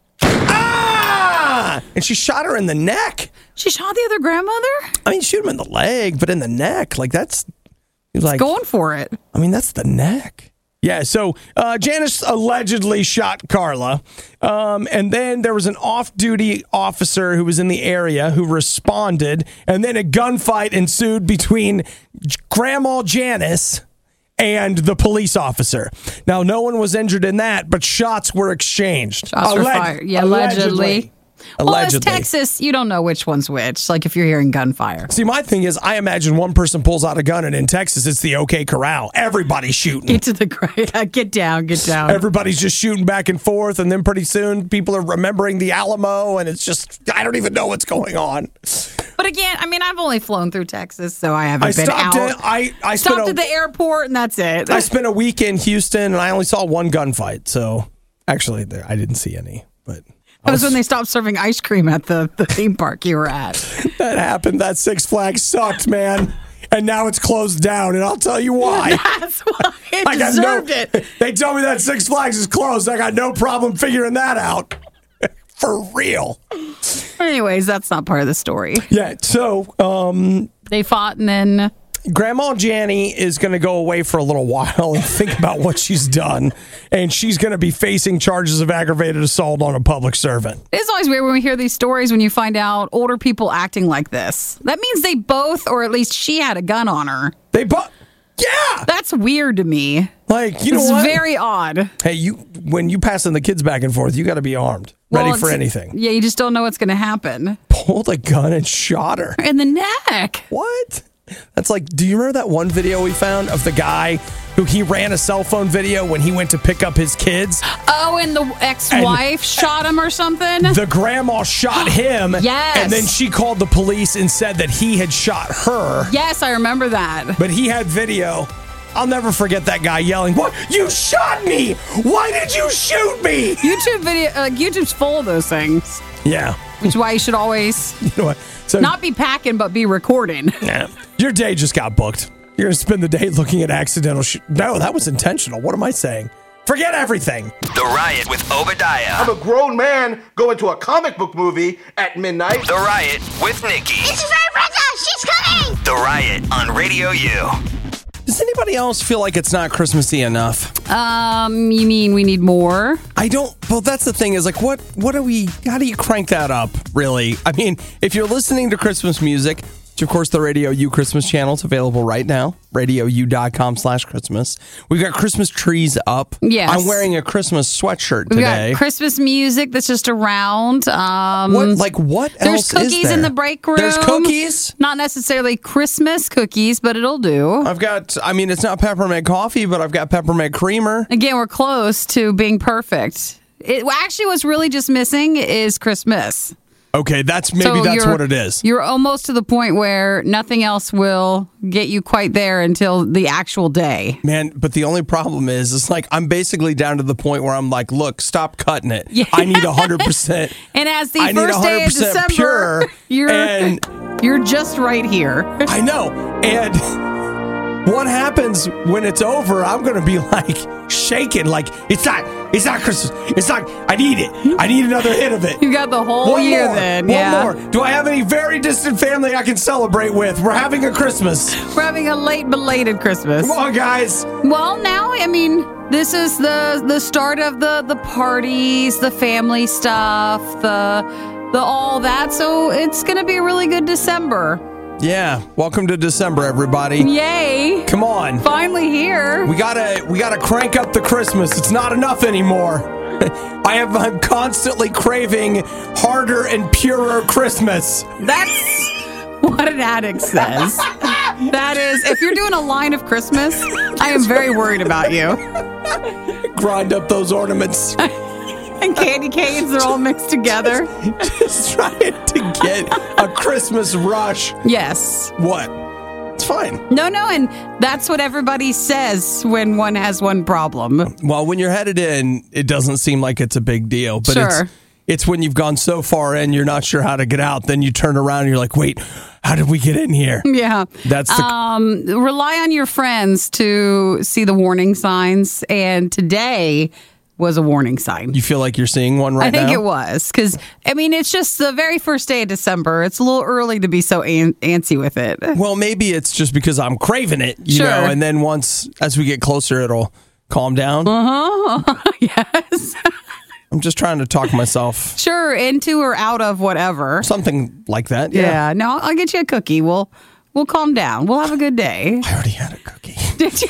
Ah!" And she shot her in the neck. She shot the other grandmother? I mean, shoot him in the leg, but in the neck. Like, that's... He's like, going for it. I mean, that's the neck. Yeah, so Janice allegedly shot Carla. And then there was an off-duty officer who was in the area who responded. And then a gunfight ensued between Grandma Janice and the police officer. Now, no one was injured in that, but shots were exchanged. Shots were fired. Yeah, allegedly. Well, it's Allegedly. Texas. You don't know which one's which. Like if you're hearing gunfire. See, my thing is, I imagine one person pulls out a gun, and in Texas, it's the OK Corral. Everybody's shooting. Get to the ground. Get down. Get down. Everybody's just shooting back and forth, and then pretty soon, people are remembering the Alamo, and it's just, I don't even know what's going on. But again, I mean, I've only flown through Texas, so I haven't been stopped out. I stopped at the airport, and that's it. I spent a week in Houston, and I only saw one gunfight. So, actually, I didn't see any, but... That was when they stopped serving ice cream at the theme park you were at. That happened. That Six Flags sucked, man. And now it's closed down, and I'll tell you why. That's why it deserved it. They tell me that Six Flags is closed. I got no problem figuring that out. For real. Anyways, that's not part of the story. Yeah, so... they fought, and then... Grandma Janny is going to go away for a little while and think about what she's done. And she's going to be facing charges of aggravated assault on a public servant. It's always weird when we hear these stories when you find out older people acting like this. That means they both, or at least she had a gun on her. They both... Yeah! That's weird to me. Like, you know what? It's very odd. Hey, when you passing the kids back and forth, you got to be armed. Ready for anything. Yeah, you just don't know what's going to happen. Pulled a gun and shot her. In the neck. What? That's like, do you remember that one video we found of the guy who he ran a cell phone video when he went to pick up his kids? Oh, and the ex-wife shot him or something? The grandma shot him. Yes. And then she called the police and said that he had shot her. Yes, I remember that. But he had video. I'll never forget that guy yelling, "What? You shot me! Why did you shoot me?" YouTube's full of those things. Yeah. Which is why you should always not be packing, but be recording. Yeah. Your day just got booked. You're going to spend the day looking at accidental No, that was intentional. What am I saying? Forget everything. The Riot with Obadiah. I'm a grown man going to a comic book movie at midnight. The Riot with Nikki. This is our Brenda! She's coming! The Riot on Radio U. Does anybody else feel like it's not Christmassy enough? You mean we need more? I don't. Well, that's the thing is like, what do we, how do you crank that up, really? I mean, if you're listening to Christmas music, which of course the Radio U Christmas channel is available right now, radiou.com/Christmas. We've got Christmas trees up. Yes. I'm wearing a Christmas sweatshirt We've today. got Christmas music that's just around. What There's else is cookies there? in the break room. There's cookies? Not necessarily Christmas cookies, but it'll do. It's not peppermint coffee, but I've got peppermint creamer. Again, we're close to being perfect. What's really just missing is Christmas. Okay, that's what it is. You're almost to the point where nothing else will get you quite there until the actual day. Man, but the only problem is like I'm basically down to the point where I'm like, look, stop cutting it. Yeah. I need 100%. And as the first day of December, you're just right here. I know. And what happens when it's over? I'm going to be like shaking, like it's not Christmas. It's not. I need it. I need another hit of it. You got the whole year then. One more. Do I have any very distant family I can celebrate with? We're having a Christmas. We're having a late belated Christmas. Come on, guys. Well, now, I mean, this is the start of the parties, the family stuff, the all that. So it's going to be a really good December. Yeah. Welcome to December, everybody. Yay! Come on. Finally here. We gotta crank up the Christmas. It's not enough anymore. I'm constantly craving harder and purer Christmas. That's what an addict says. That is, if you're doing a line of Christmas, I am very worried about you. Grind up those ornaments. And candy canes are all mixed together. Just trying to get a Christmas rush. Yes. What? It's fine. No, and that's what everybody says when one has one problem. Well, when you're headed in, it doesn't seem like it's a big deal. But Sure. it's when you've gone so far in, you're not sure how to get out. Then you turn around and you're like, wait, how did we get in here? Yeah. That's the... Rely on your friends to see the warning signs. And today was a warning sign. You feel like you're seeing one right now? I think it was. Because, I mean, it's just the very first day of December. It's a little early to be so antsy with it. Well, maybe it's just because I'm craving it, you know, and then as we get closer, it'll calm down. Yes. I'm just trying to talk myself. Sure, into or out of whatever. Something like that, Yeah. No, I'll get you a cookie. We'll calm down. We'll have a good day. I already had a cookie. Did you?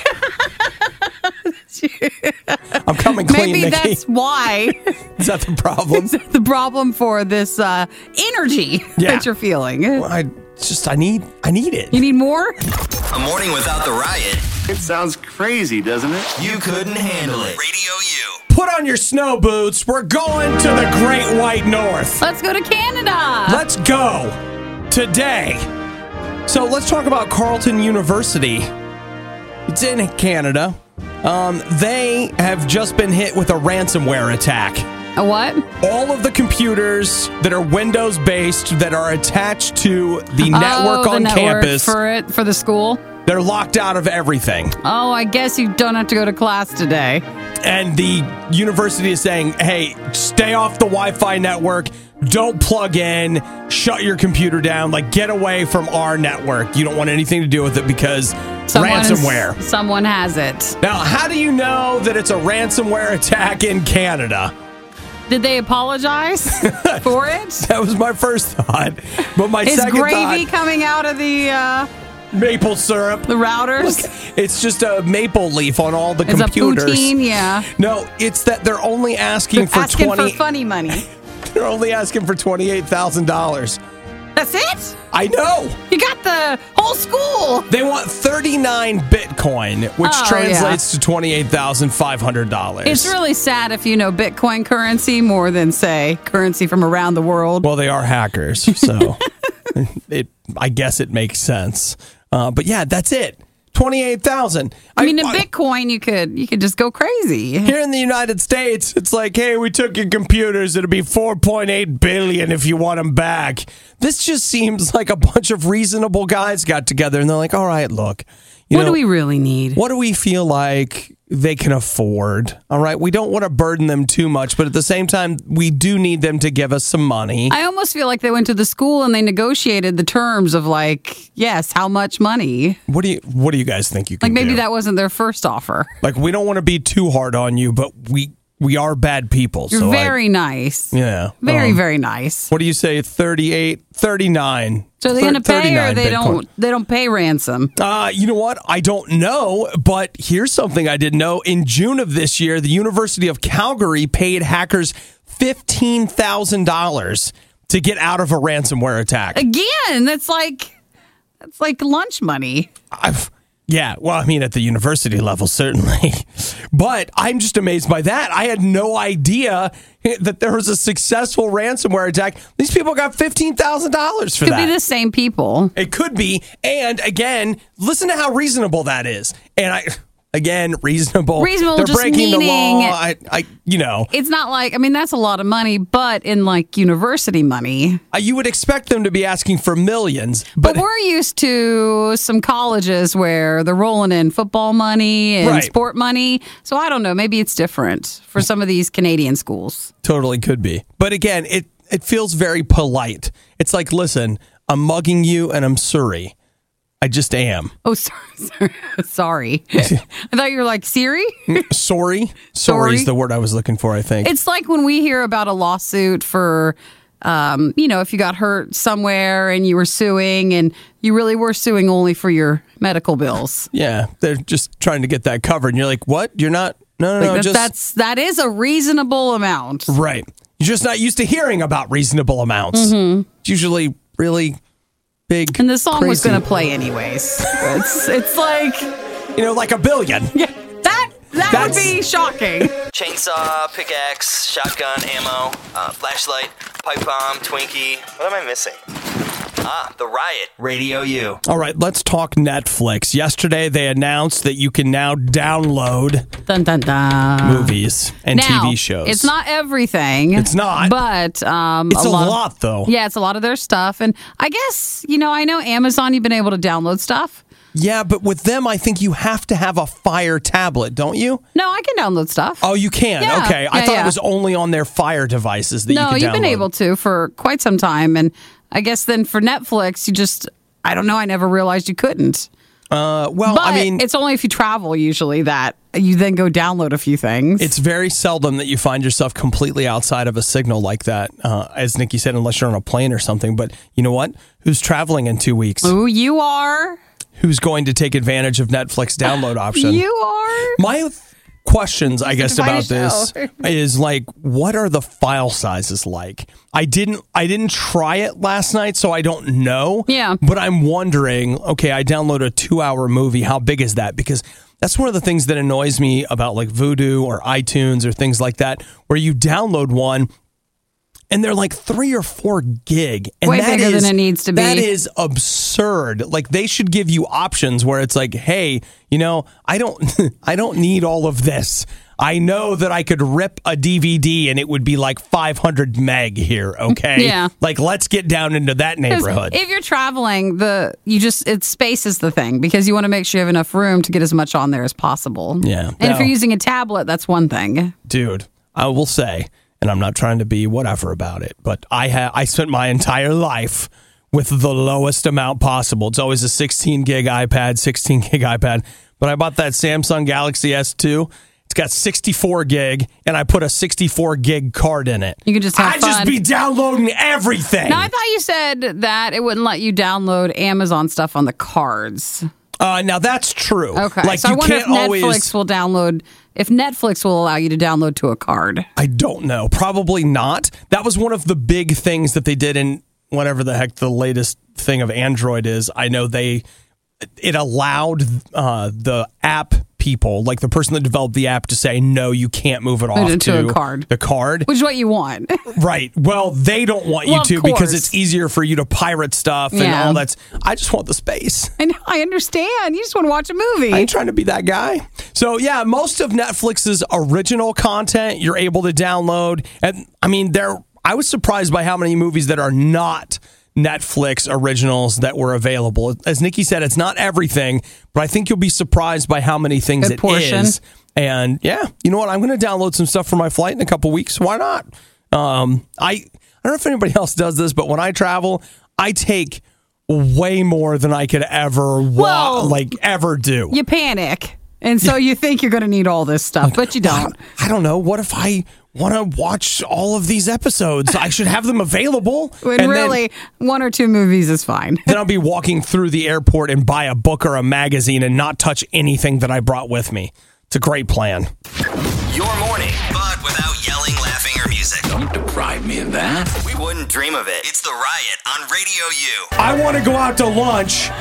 I'm coming clean, Maybe Nikki. that's why. Is that the problem? Is that the problem for this energy that you're feeling? Well, I need it. You need more? A morning without the riot. It sounds crazy, doesn't it? You couldn't handle it. Radio U. Put on your snow boots. We're going to the Great White North. Let's go to Canada. Let's go today. So let's talk about Carleton University. It's in Canada. They have just been hit with a ransomware attack. A what? All of the computers that are Windows-based that are attached to the network on campus for the school. They're locked out of everything. Oh, I guess you don't have to go to class today. And the university is saying, hey, stay off the Wi-Fi network. Don't plug in. Shut your computer down. Like, get away from our network. You don't want anything to do with it because ransomware. Someone has it. Now, how do you know that it's a ransomware attack in Canada? Did they apologize for it? That was my first thought. But my Is second gravy thought... coming out of the... maple syrup. The routers? Look, it's just a maple leaf on all the it's computers. It's a poutine, yeah. No, it's that they're only asking for for funny money. They're only asking for $28,000. That's it? I know. You got the whole school. They want 39 Bitcoin, which translates to $28,500. It's really sad if you know Bitcoin currency more than, say, currency from around the world. Well, they are hackers, so I guess it makes sense. But yeah, that's it. 28,000. I mean, in Bitcoin, you could just go crazy. Here in the United States, it's like, hey, we took your computers. It'll be $4.8 billion if you want them back. This just seems like a bunch of reasonable guys got together and they're like, all right, look. What do we really need? What do we feel like they can afford? All right. We don't want to burden them too much, but at the same time, we do need them to give us some money. I almost feel like they went to the school and they negotiated the terms of like, yes, how much money? What do you guys think you can do? Like maybe do? that wasn't their first offer. Like, we don't want to be too hard on you, but we are bad people. You're very nice. Yeah. Very, very nice. What do you say? 38, 39. So they're going to pay or they don't pay ransom? You know what? I don't know, but here's something I didn't know. In June of this year, the University of Calgary paid hackers $15,000 to get out of a ransomware attack. Again, that's like lunch money. Yeah, well, I mean, at the university level, certainly. But I'm just amazed by that. I had no idea that there was a successful ransomware attack. These people got $15,000 for that. Could be the same people. It could be. And again, listen to how reasonable that is. And reasonable. Reasonable, they're just breaking meaning the law. It's not like, I mean, that's a lot of money, but in like university money. You would expect them to be asking for millions. But we're used to some colleges where they're rolling in football money and sport money. So I don't know. Maybe it's different for some of these Canadian schools. Totally could be. But again, it feels very polite. It's like, listen, I'm mugging you and I'm sorry. I just am. Oh, sorry. I thought you were like, Siri? Sorry is the word I was looking for, I think. It's like when we hear about a lawsuit for if you got hurt somewhere and you were suing and you really were suing only for your medical bills. Yeah, they're just trying to get that covered. And you're like, what? You're not? No. That is a reasonable amount. Right. You're just not used to hearing about reasonable amounts. Mm-hmm. It's usually really big. And the song was crazy. going to play anyways. It's like... like $1 billion. Yeah, that would be shocking. Chainsaw, pickaxe, shotgun, ammo, flashlight, pipe bomb, Twinkie. What am I missing? The Riot Radio U. All right, let's talk Netflix. Yesterday, they announced that you can now download dun, dun, dun. movies and TV shows. It's not everything. It's not. But it's a lot, though. Yeah, it's a lot of their stuff. And I guess, I know Amazon, you've been able to download stuff. Yeah, but with them, I think you have to have a Fire tablet, don't you? No, I can download stuff. Oh, you can? Yeah. Okay. I thought it was only on their Fire devices that you could download. No, you've been able to for quite some time. And I guess then for Netflix, I don't know, I never realized you couldn't. It's only if you travel usually that you then go download a few things. It's very seldom that you find yourself completely outside of a signal like that, as Nikki said, unless you're on a plane or something. But you know what? Who's traveling in 2 weeks? Oh, you are. Who's going to take advantage of Netflix download option? You are. My questions, I guess, about this is what are the file sizes like? I didn't try it last night, so I don't know. Yeah. But I'm wondering, okay, I download a 2-hour movie. How big is that? Because that's one of the things that annoys me about Vudu or iTunes or things like that, where you download one and they're 3 or 4 gig. And way bigger than it needs to be. That is absurd. They should give you options where it's hey, I don't need all of this. I know that I could rip a DVD and it would be 500 meg here, okay? Yeah. Let's get down into that neighborhood. If you're traveling, space is the thing because you want to make sure you have enough room to get as much on there as possible. Yeah. And if you're using a tablet, that's one thing. Dude, I will say, and I'm not trying to be whatever about it, but I spent my entire life with the lowest amount possible. It's always a 16 gig iPad, but I bought that Samsung Galaxy S2. It's got 64 gig, and I put a 64 gig card in it. You can just have fun. I'd just be downloading everything. Now, I thought you said that it wouldn't let you download Amazon stuff on the cards. Now, that's true. Okay, so I wonder if Netflix will download... If Netflix will allow you to download to a card. I don't know. Probably not. That was one of the big things that they did in whatever the heck the latest thing of Android is. I know it allowed the app people, the person that developed the app, to say, no, you can't move it off to a card. The card. Which is what you want. Right. Well, they don't want you to because it's easier for you to pirate stuff and all that. I just want the space. I understand. You just want to watch a movie. I ain't trying to be that guy. So, yeah, most of Netflix's original content you're able to download. And, I was surprised by how many movies that are not Netflix originals that were available. As Nikki said, it's not everything, but I think you'll be surprised by how many things it is. And yeah, you know what? I'm going to download some stuff for my flight in a couple weeks. Why not? I don't know if anybody else does this, but when I travel, I take way more than I could ever ever do. You panic. And so you think you're going to need all this stuff, but you don't. I don't know. What if I want to watch all of these episodes? I should have them available. When really, 1 or 2 movies is fine. Then I'll be walking through the airport and buy a book or a magazine and not touch anything that I brought with me. It's a great plan. Your morning, but without yelling, laughing, or music. Don't deprive me of that. We wouldn't dream of it. It's The Riot on Radio U. I want to go out to lunch.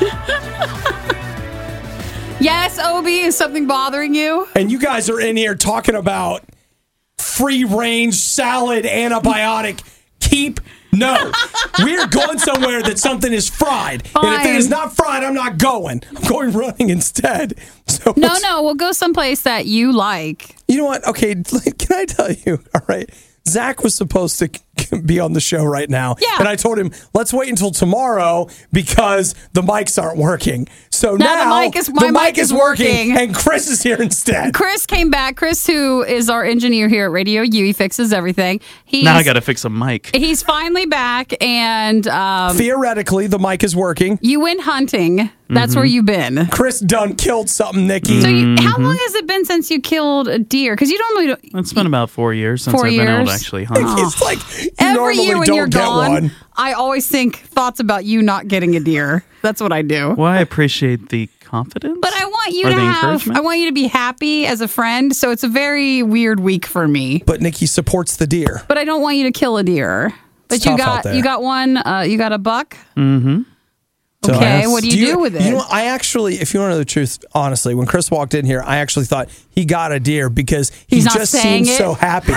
Yes, Obi, is something bothering you? And you guys are in here talking about free-range salad antibiotic. No. We're going somewhere that something is fried. Fine. And if it is not fried, I'm not going. I'm going running instead. So No, we'll go someplace that you like. You know what? Okay, can I tell you? All right. Zach was supposed to be on the show right now. Yeah. And I told him, let's wait until tomorrow because the mics aren't working. So now the mic is working and Chris is here instead. Chris came back. Chris, who is our engineer here at Radio U, he fixes everything. Now I got to fix a mic. He's finally back, and theoretically, the mic is working. You went hunting. That's where you've been. Chris done killed something, Nikki. So how long has it been since you killed a deer? Because you normally don't. It's been about 4 years since I've been able to actually hunt. It's like Every year when don't you're get gone, one. I always think thoughts about you not getting a deer. That's what I do. Well, I appreciate the confidence. But I want you or to the have, encouragement. I want you to be happy as a friend. So it's a very weird week for me. But Nikki supports the deer. But I don't want you to kill a deer. But It's you tough out got there. you got one. You got a buck. Mm-hmm. So Okay, what do you do with it? You know, I actually, if you want to know the truth, honestly, when Chris walked in here, I actually thought he got a deer because he He's not just saying seemed it? so happy.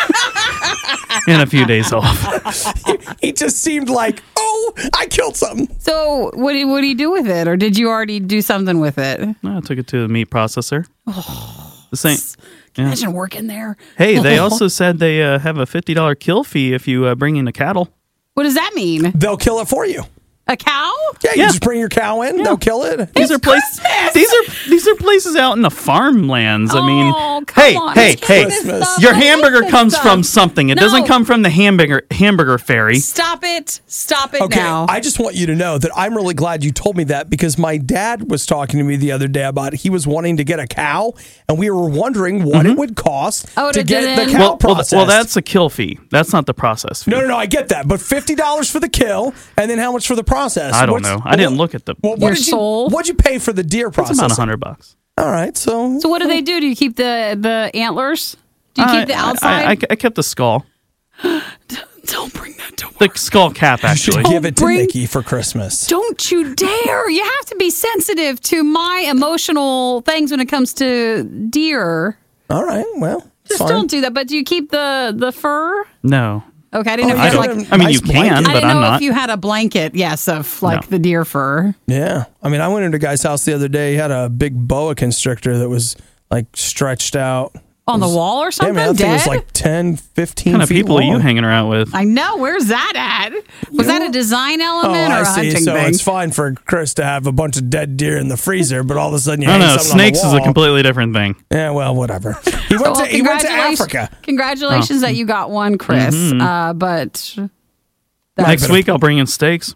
In a few days off. He just seemed like, oh, I killed something. So what do you do with it, or did you already do something with it? I took it to the meat processor. The same. Yeah. Imagine working there. Hey, they also said they have a $50 kill fee if you bring in a cattle. What does that mean? They'll kill it for you. A cow? Yeah, you Yeah. just bring your cow in, they'll kill it. These are places. These are places out in the farmlands. I mean, Oh, come on. hey, It's Christmas stuff. your I hate hamburger this comes stuff. from something. It No. doesn't come from the hamburger fairy. Stop it. Stop it Okay, now. I just want you to know that I'm really glad you told me that because my dad was talking to me the other day about he was wanting to get a cow, and we were wondering what it would cost Oh, to to get get the in? cow processed. Well, that's a kill fee. That's not the process fee. No, I get that, but $50 for the kill, and then how much for the process? I don't know. I didn't look at the. Well, Your did soul? What'd you pay for the deer It's process? about $100. All right, so So what do they do? Do you keep the antlers? Do you keep the outside? I kept the skull. Don't bring that to work. The skull cap, you should actually. give it to bring- Nikki for Christmas. Don't you dare. You have to be sensitive to my emotional things when it comes to deer. All right, well, Just fine. don't do that. But do you keep the fur? No. Okay, I didn't know if Oh, you I had don't. like... I mean, nice you blanket. can, I but didn't I'm know not. if you had a blanket, yes, of like No. the deer fur. Yeah, I mean, I went into a guy's house the other day. He had a big boa constrictor that was like stretched out. On the wall or Yeah, something? man, that thing was Dead? like 10, 15 What kind of feet people long. are you hanging around with? I know. Where's that at? Was that a design element or I a see. hunting So thing? it's fine for Chris to have a bunch of dead deer in the freezer, but all of a sudden you I hang don't know. something Snakes on the is a wall. completely different thing. Yeah, well, whatever. He went Well, to Africa. Congratulations that you got one, Chris. But Next week, I'll bring in steaks.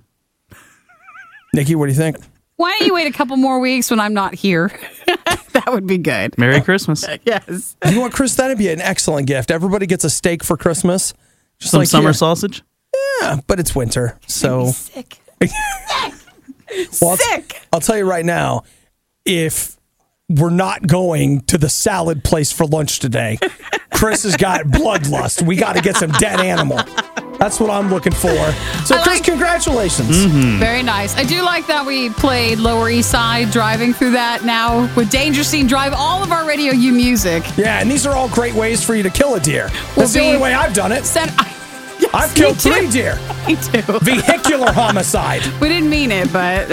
Nikki, what do you think? why don't you wait a couple more weeks when I'm not here? That would be good. Merry Christmas. Yes. You know what, Chris? That'd be an excellent gift. Everybody gets a steak for Christmas. Just Some like summer you. sausage. Yeah, but it's winter, so Sick. Well, Sick. I'll tell you right now, if we're not going to the salad place for lunch today, Chris has got bloodlust. We got to get some dead animal. That's what I'm looking for. So, I Chris, like- congratulations. Very nice. I do like that we played Lower East Side, driving through that now with Danger Scene Drive, all of our Radio U music. Yeah, and these are all great ways for you to kill a deer. Will That's the be only way I've done it. Yes, I've me killed too. 3 deer. Me too. Vehicular homicide. We didn't mean it, but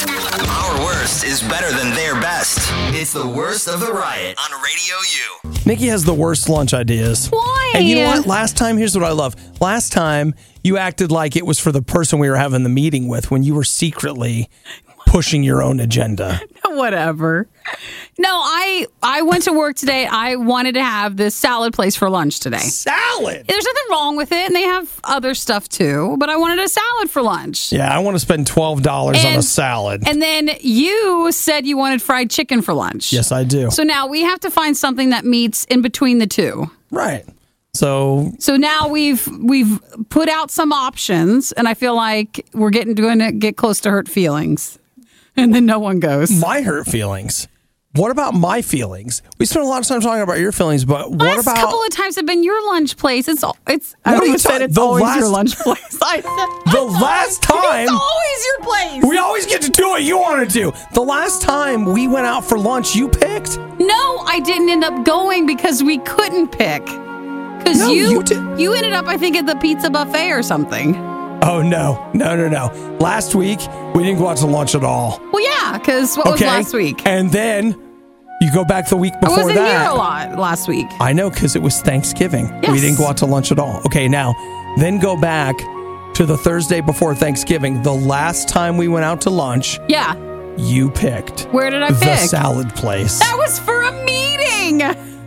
Our worst is better than their best. It's the worst of the riot on Radio U. Nikki has the worst lunch ideas. Why? And you know what? Last time, here's what I love. Last time, you acted like it was for the person we were having the meeting with when you were secretly pushing your own agenda. whatever. No, I went to work today. I wanted to have this salad place for lunch today. Salad? There's nothing wrong with it, and they have other stuff too, but I wanted a salad for lunch. Yeah, I want to spend $12 on a And- salad. And then you said you wanted fried chicken for lunch. Yes, I do. So now we have to find something that meets in between the two. Right. So So now we've put out some options, and I feel like we're going to get close to hurt feelings, and then no one goes. my hurt feelings. What about my feelings? We spent a lot of time talking about your feelings, but what Last about couple of times have been your lunch place. It's. I What are you almost said talking- it's the always last- your lunch place. I said the last time? it's always your place. We always get to do what you want to do. The last time we went out for lunch, you picked. No, I didn't end up going because we couldn't pick. Because No, you did. you ended up, I think, at the pizza buffet or something. Oh, no. Last week, we didn't go out to lunch at all. Well, yeah, because what was last week? And then you go back the week I before wasn't that. here a lot last week. I know, because it was Thanksgiving. Yes. We didn't go out to lunch at all. Okay, now, then go back to the Thursday before Thanksgiving. The last time we went out to lunch, Yeah. you picked Where did I the pick? salad place. That was for a meeting.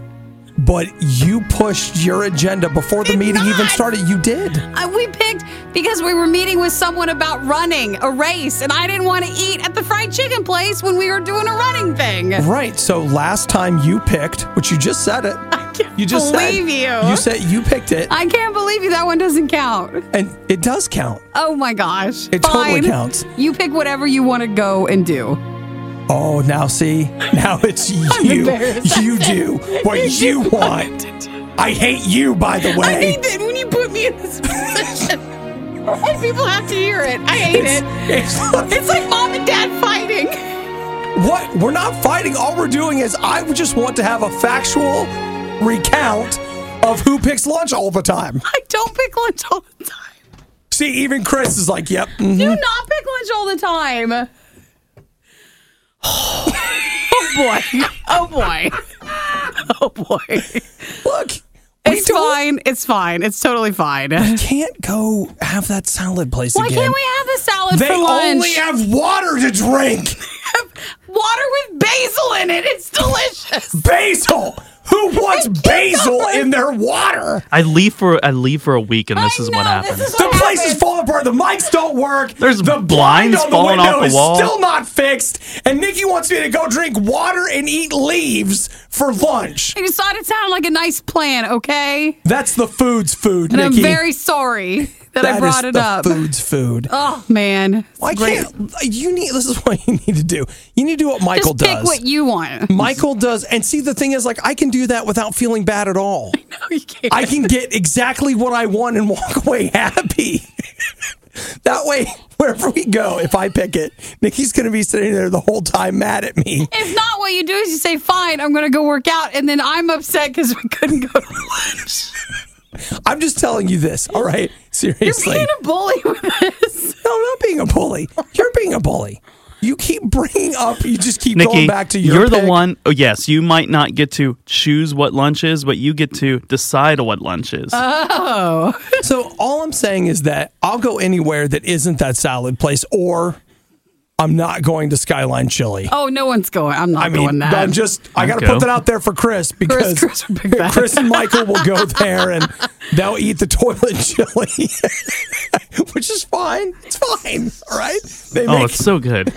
But you pushed your agenda before the meeting even started. You did. We picked because we were meeting with someone about running a race, and I didn't want to eat at the fried chicken place when we were doing a running thing. Right. So last time you picked, which you just said it, You just believe you. You said you picked it, I can't believe you. That one doesn't count. and it does count. Oh my gosh. It Fine. totally counts. You pick whatever you want to go and do. Oh, now see? Now it's you. embarrassed. You do what you want. I hate you, by the I way. hate that when you put me in this position. And people have to hear it. I hate it. It's like mom and dad fighting. What? We're not fighting. All we're doing is I just want to have a factual recount of who picks lunch all the time. I don't pick lunch all the time. See, even Chris is like, yep. Mm-hmm. Do not pick lunch all the time. Oh boy. Oh boy. Oh boy. Look. It's fine. It's fine. It's totally fine. We can't go have that salad place Why again. can't we have the salad They for lunch? only have water to drink. Water with basil in it. It's delicious. Basil. Who wants basil in their water? I leave for a week, and this is what happens. The place is falling apart. The mics don't work. There's the blinds blind on falling the window off the is wall. still not fixed. And Nikki wants me to go drink water and eat leaves for lunch. I decided it sounded like a nice plan, okay? That's the food's food, And Nikki. I'm very sorry that I brought it up. Food's food. Oh, man. Why Great. can't you need? This is what you need to do. You need to do what Michael Just pick does. what you want. Michael does, and see, the thing is, like, I can do that without feeling bad at all. No, you can't. I can get exactly what I want and walk away happy. That way, wherever we go, if I pick it, Nikki's going to be sitting there the whole time mad at me. If not, what you do is you say, fine, I'm going to go work out, and then I'm upset because we couldn't go to lunch. I'm just telling you this, all right? You're Seriously. being a bully with this. No, I'm not being a bully. You're being a bully. You keep bringing up, you just keep Nikki, going back to your you're the pick. one. Oh, yes, you might not get to choose what lunch is, but you get to decide what lunch is. Oh. So all I'm saying is that I'll go anywhere that isn't that salad place, or I'm not going to Skyline Chili. Oh, no one's going. I'm not I mean, doing that. I got to Okay. put that out there for Chris because Chris would pick that. Chris and Michael will go there and they'll eat the toilet chili, which is fine. It's fine. All right. They Oh, it's so good.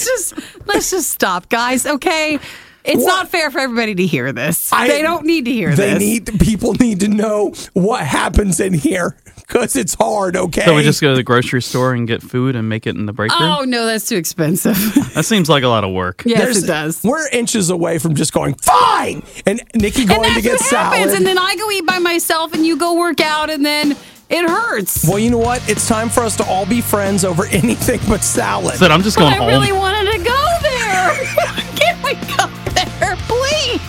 Let's just stop, guys. Okay, it's What? not fair for everybody to hear this. They don't need to hear this. People need to know what happens in here because it's hard. Okay. So we just go to the grocery store and get food and make it in the break room? Oh no, that's too expensive. That seems like a lot of work. Yes, it does. We're inches away from just going fine, and Nikki going And that's to get what happens. salad. And then I go eat by myself, and you go work out, and then it hurts. Well, you know what? It's time for us to all be friends over anything but salad. So I'm just But going I home. really wanted to go there. Can we go there, please?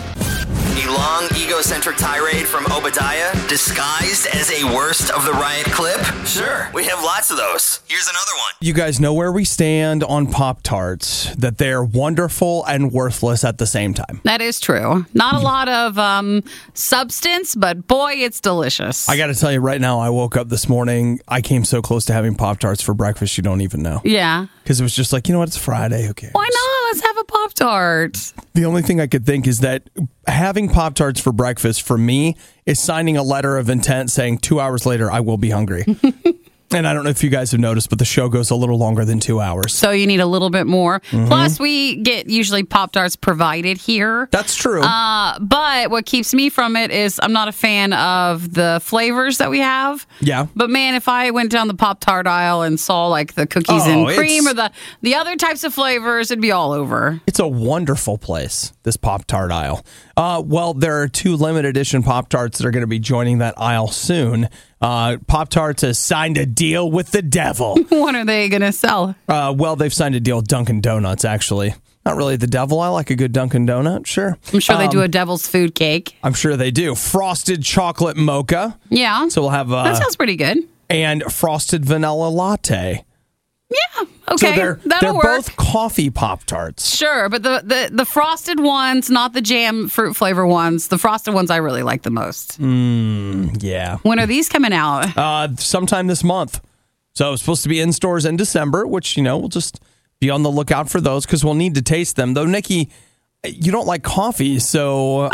A long, egocentric tirade from Obadiah, disguised as a worst of the riot clip? Sure, we have lots of those. Here's another one. You guys know where we stand on Pop-Tarts, that they're wonderful and worthless at the same time. That is true. Not a lot of substance, but boy, it's delicious. I got to tell you right now, I woke up this morning, I came so close to having Pop-Tarts for breakfast, you don't even know. Yeah. Because it was just like, you know what, it's Friday, who cares? Why not? Let's have a Pop-Tart. The only thing I could think is that having Pop-Tarts for breakfast for me is signing a letter of intent saying 2 hours later, I will be hungry. And I don't know if you guys have noticed, but the show goes a little longer than 2 hours. So you need a little bit more. Plus, we get usually Pop-Tarts provided here. That's true. But what keeps me from it is I'm not a fan of the flavors that we have. Yeah. But man, if I went down the Pop-Tart aisle and saw like the cookies Oh, and cream or it's- the other types of flavors, it'd be all over. It's a wonderful place, this Pop-Tart aisle. Well, there are 2 limited edition Pop-Tarts that are going to be joining that aisle soon. Pop-Tarts has signed a deal with the devil. What are they going to sell? Well, they've signed a deal with Dunkin' Donuts, actually. Not really the devil. I like a good Dunkin' Donut, sure. I'm sure they do a devil's food cake. I'm sure they do. Frosted chocolate mocha. Yeah. So we'll have that sounds pretty good. and frosted vanilla latte. Yeah. So Okay. they're That'll work. both coffee Pop-Tarts. Sure, but the frosted ones, not the jam fruit flavor ones. The frosted ones I really like the most. Yeah. When are these coming out? Sometime this month. So it's supposed to be in stores in December, which, we'll just be on the lookout for those because we'll need to taste them. Though, Nikki, you don't like coffee, so...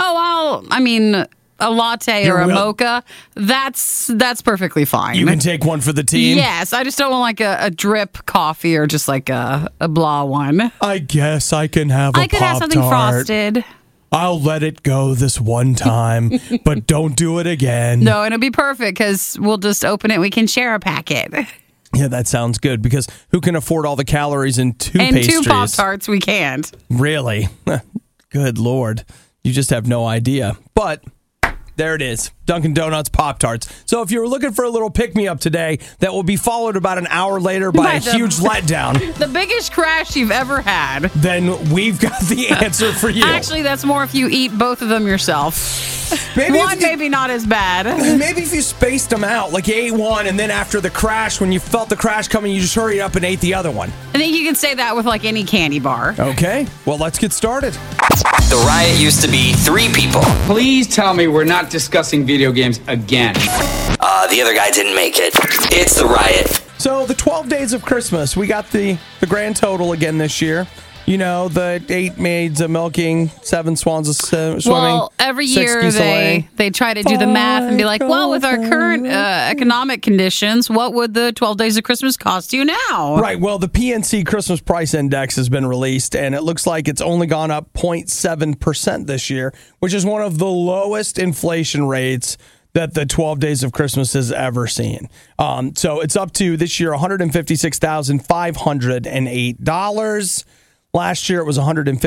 A latte or a mocha, that's perfectly fine. You can take one for the team? Yes, I just don't want like a drip coffee or just like a blah one. I guess I can have a I could have something Pop-Tart. frosted. I'll let it go this one time, but don't do it again. No, it'll be perfect because we'll just open it. We can share a packet. Yeah, that sounds good because who can afford all the calories in two pastries? And 2 Pop-Tarts, we can't. Really? Good Lord. You just have no idea. But there it is. Dunkin' Donuts Pop-Tarts. So if you were looking for a little pick-me-up today, that will be followed about an hour later by a huge letdown. The biggest crash you've ever had. Then we've got the answer for you. Actually, that's more if you eat both of them yourself. Maybe not as bad. Maybe if you spaced them out, like you ate one, and then after the crash, when you felt the crash coming, you just hurried up and ate the other one. I think you can say that with like any candy bar. Okay, well, let's get started. The riot used to be 3 people. Please tell me we're not discussing video games again. The other guy didn't make it. It's the riot. So the 12 days of Christmas, we got the grand total again this year. You know, the 8 maids of milking, 7 swans of swimming. Well, every year they try to do the math and be like, well, with our current economic conditions, what would the 12 days of Christmas cost you now? Right. Well, the PNC Christmas Price Index has been released, and it looks like it's only gone up 0.7% this year, which is one of the lowest inflation rates that the 12 Days of Christmas has ever seen. So it's up to this year $156,508. Last year, it was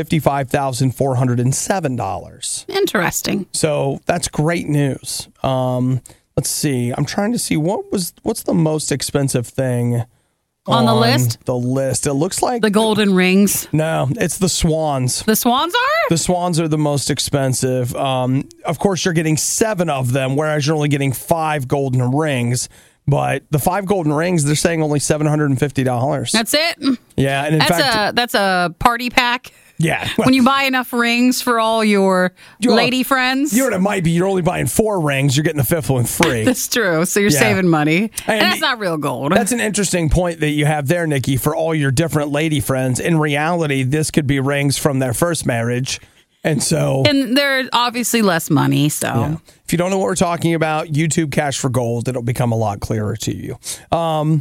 $155,407. Interesting. So that's great news. Let's see. I'm trying to see what's the most expensive thing on the list. The list. It looks like the golden rings. No, it's the swans. The swans are? The swans are the most expensive. Of course, you're getting 7 of them, whereas you're only getting 5 golden rings. But the 5 golden rings, they're saying only $750. That's it? Yeah, and that's a party pack. Yeah. When you buy enough rings for all your lady friends. You know what it might be? You're only buying 4 rings. You're getting the 5th one free. That's true. So you're saving money. And that's not real gold. That's an interesting point that you have there, Nikki, for all your different lady friends. In reality, this could be rings from their first marriage. And they're obviously less money, so. Yeah. If you don't know what we're talking about, YouTube Cash for Gold, it'll become a lot clearer to you. Only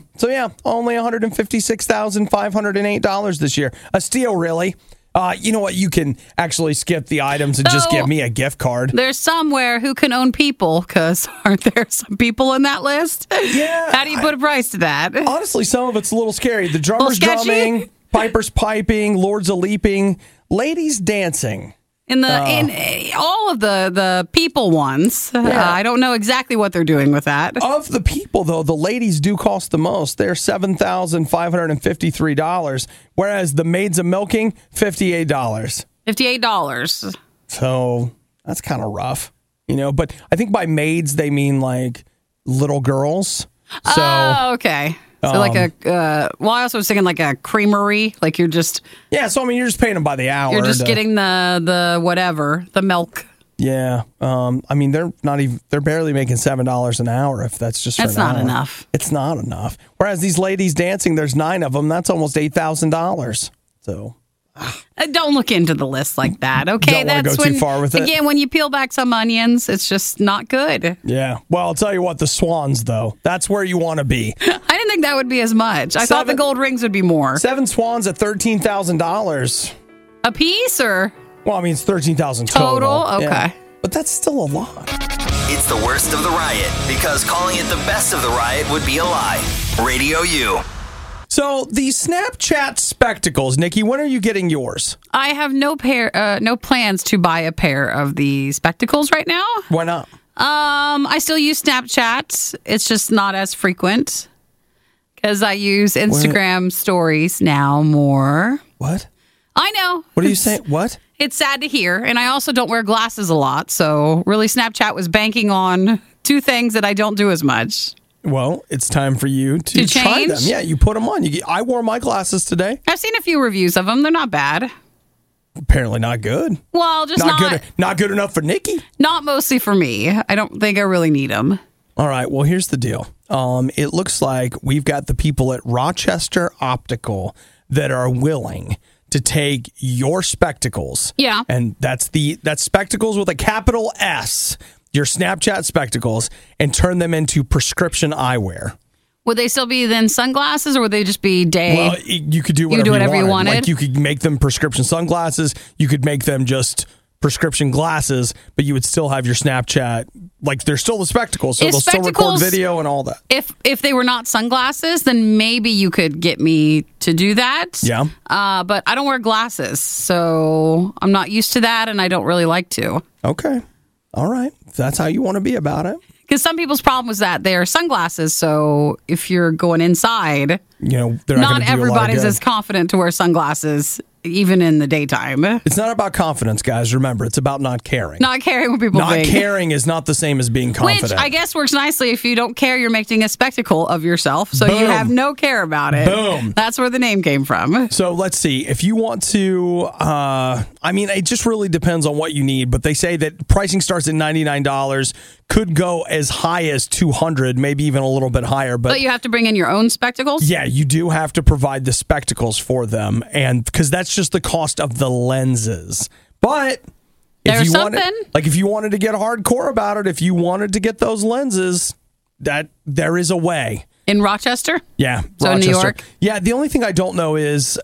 $156,508 this year. A steal, really. You know what? You can actually skip the items and just give me a gift card. There's somewhere who can own people, because aren't there some people in that list? Yeah. How do you put a price to that? Honestly, some of it's a little scary. The drummers drumming, pipers piping, lords a leaping, ladies dancing. In all of the people ones, I don't know exactly what they're doing with that. Of the people, though, the ladies do cost the most. They're $7,553, whereas the maids of milking, $58. $58. So that's kind of rough, But I think by maids they mean like little girls. So, okay. So I also was thinking like a creamery, like you're just... Yeah, so you're just paying them by the hour. You're just getting the whatever, the milk. Yeah. They're barely making $7 an hour if that's just for an hour. That's not enough. It's not enough. Whereas these ladies dancing, there's 9 of them. That's almost $8,000. So... Don't look into the list like that, okay? Don't want to go too far with it. Again, when you peel back some onions, it's just not good. Yeah. Well, I'll tell you what, the swans, though, that's where you want to be. I didn't think that would be as much. I thought the gold rings would be more. 7 swans at $13,000. A piece, or? Well, it's $13,000 total. Okay. Yeah. But that's still a lot. It's the worst of the riot, because calling it the best of the riot would be a lie. Radio U. So the Snapchat spectacles, Nikki, when are you getting yours? I have no plans to buy a pair of the spectacles right now. Why not? I still use Snapchat. It's just not as frequent because I use Instagram stories now more. What? I know. What are you saying? What? It's sad to hear. And I also don't wear glasses a lot. So really Snapchat was banking on 2 things that I don't do as much. Well, it's time for you to try them. Yeah, you put them on. I wore my glasses today. I've seen a few reviews of them. They're not bad. Apparently not good. Well, just not good enough for Nikki. Not mostly for me. I don't think I really need them. All right. Well, here's the deal. It looks like we've got the people at Rochester Optical that are willing to take your spectacles. Yeah. And that's spectacles with a capital S. Your Snapchat spectacles, and turn them into prescription eyewear. Would they still be then sunglasses, or would they just be day? Well, you could do whatever you wanted. Like you could make them prescription sunglasses. You could make them just prescription glasses, but you would still have your Snapchat. Like, they're still the spectacles, so Is they'll still record spectacles- video and all that. If they were not sunglasses, then maybe you could get me to do that. Yeah. But I don't wear glasses, so I'm not used to that, and I don't really like to. Okay. All right. If that's how you want to be about it. Because some people's problem was that they're sunglasses, so if you're going inside, You know, they're not, not gonna do a lot of everybody's good. as confident to wear sunglasses, even in the daytime. It's not about confidence, guys. Remember, it's about not caring. Not caring what people Not think. caring is not the same as being confident. Which I guess works nicely if you don't care, you're making a spectacle of yourself, so you Boom. have no care about it. Boom. That's where the name came from. So let's see. If you want to, I mean, it just really depends on what you need. But they say that pricing starts at $99, could go as high as $200, maybe even a little bit higher. But you have to bring in your own spectacles? yeah, you do have to provide the spectacles for them, and because that's just the cost of the lenses. But if There's you wanted, something. like if you wanted to get hardcore about it, if you wanted to get those lenses, that there is a way. In Rochester? Yeah, So in New York? Yeah, the only thing I don't know is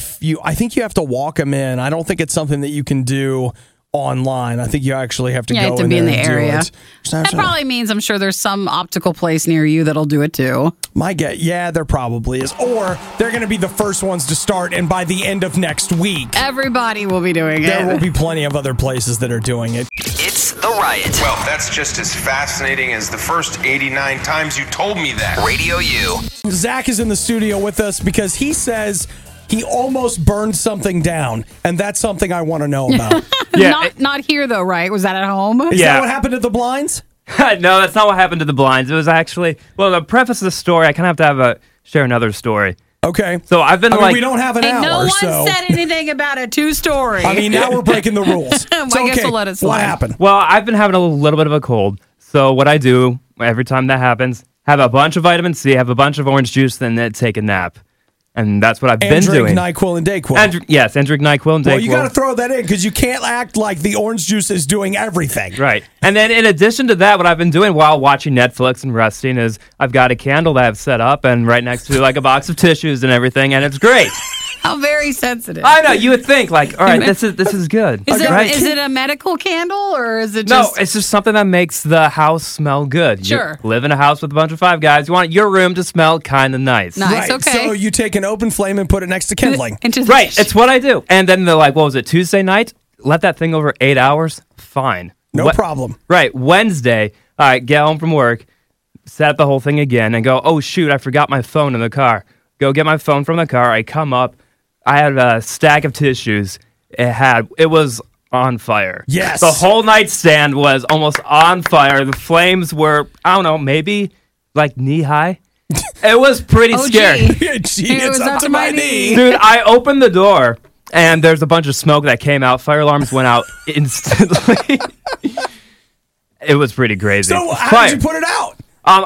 I think you have to walk them in. I don't think it's something that you can do online. I think you actually have to You go have to in be in there the and do area. it. That probably means I'm sure there's some optical place near you that'll do it too. Yeah, there probably is. Or they're going to be the first ones to start, and by the end of next week, Everybody will be doing there will it. be plenty of other places that are doing it. It's The Riot. Well, that's just as fascinating as the first 89 times you told me that. Radio U. Zach is in the studio with us because he says he almost burned something down, and that's something I want to know about. Not here though, right? Was that at home? Is that what happened at the blinds? No, that's not what happened to the blinds. It was actually, well, to preface the story, I kind of have to share another story. Okay. So I've been we don't have an Hey, hour, no one so said anything about a two-story. I mean, now we're breaking the rules. Well, So, I guess okay, we'll let it slide. What happened? Well, I've been having a little bit of a cold. So what I do every time that happens, have a bunch of vitamin C, have a bunch of orange juice, then take a nap. And that's what I've been drink doing. NyQuil and Dayquil. Yes, and drink NyQuil and Dayquil. Well, you got to throw that in because you can't act like the orange juice is doing everything. Right. And then in addition to that, what I've been doing while watching Netflix and resting is I've got a candle that I've set up and right next to like a box of tissues and everything, and it's great. How very sensitive. I know, you would think like, all right, this is good. Is right? it a medical candle or is it No, just... it's just something that makes the house smell good. Sure. You live in a house with a bunch of five guys. You want your room to smell kind of nice. Nice, Right. okay. So you take an open flame and put it next to kindling. Right, it's what I do. And then they're like, what was it, Tuesday night? Let that thing over 8 hours? Fine. No problem. Right, Wednesday, all right, get home from work, set up the whole thing again, and go, oh, shoot, I forgot my phone in the car. Go get my phone from the car. I come up. I had a stack of tissues. It was on fire. Yes. The whole nightstand was almost on fire. The flames were, I don't know, maybe like knee high. It was pretty scary. Gee, it's up to my knee. Dude, I opened the door and there's a bunch of smoke that came out. Fire alarms went out instantly. It was pretty crazy. So how did you put it out?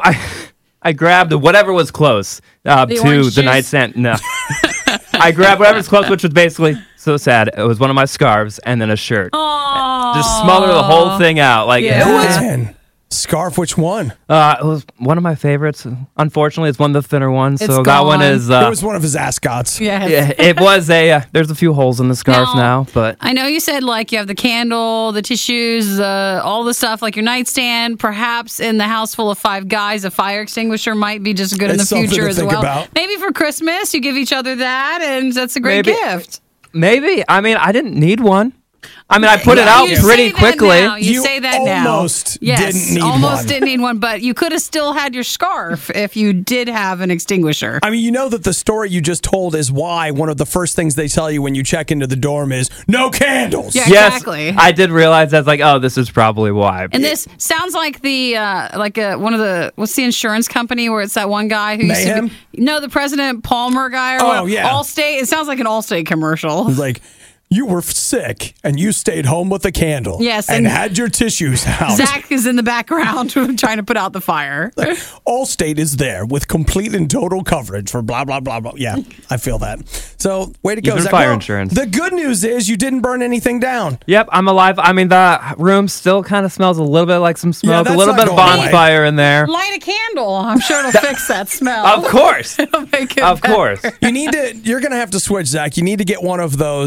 I grabbed whatever was close to orange the juice? nightstand. No. I grabbed whatever's close, which was basically so sad. It was one of my scarves and then a shirt. Just smother the whole thing out. Like Yeah. it was. Man. Scarf, which one? It was one of my favorites. Unfortunately, it's one of the thinner ones. It's So that one gone. is. It was one of his ascots. Yes. Yeah, it was a. There's a few holes in the scarf now, but I know you said like you have the candle, the tissues, all the stuff like your nightstand. Perhaps in the house full of five guys, a fire extinguisher might be just good in the It's something future to as think well. about. Maybe for Christmas you give each other that, and that's a great Maybe. gift. maybe. I mean, I didn't need one. I mean, I put it Yeah, out you pretty say that quickly. now. You say that now. almost Yes, didn't need almost one. didn't need one, but you could have still had your scarf if you did have an extinguisher. I mean, you know that the story you just told is why one of the first things they tell you when you check into the dorm is no candles. Yeah, Yes, exactly. I did realize that's like, oh, this is probably why. And this sounds like the one of the what's the insurance company where it's that one guy who used to Mayhem? be, no, the President Palmer guy or Oh, whatever. yeah. Allstate. It sounds like an Allstate commercial. It's like, you were sick and you stayed home with a candle. Yes, And and had your tissues out. Zach is in the background trying to put out the fire. Allstate is there with complete and total coverage for blah, blah, blah, blah. Yeah, I feel that. So, way to go, Even Zach. fire Well, insurance. The good news is you didn't burn anything down. Yep, I'm alive. I mean, the room still kind of smells a little bit like some smoke, that's a little not bit of going away. bonfire in there. Light a candle. I'm sure it'll fix that smell. Of course. It'll make it Of better. course. You're going to have to switch, Zach. You need to get one of those Warm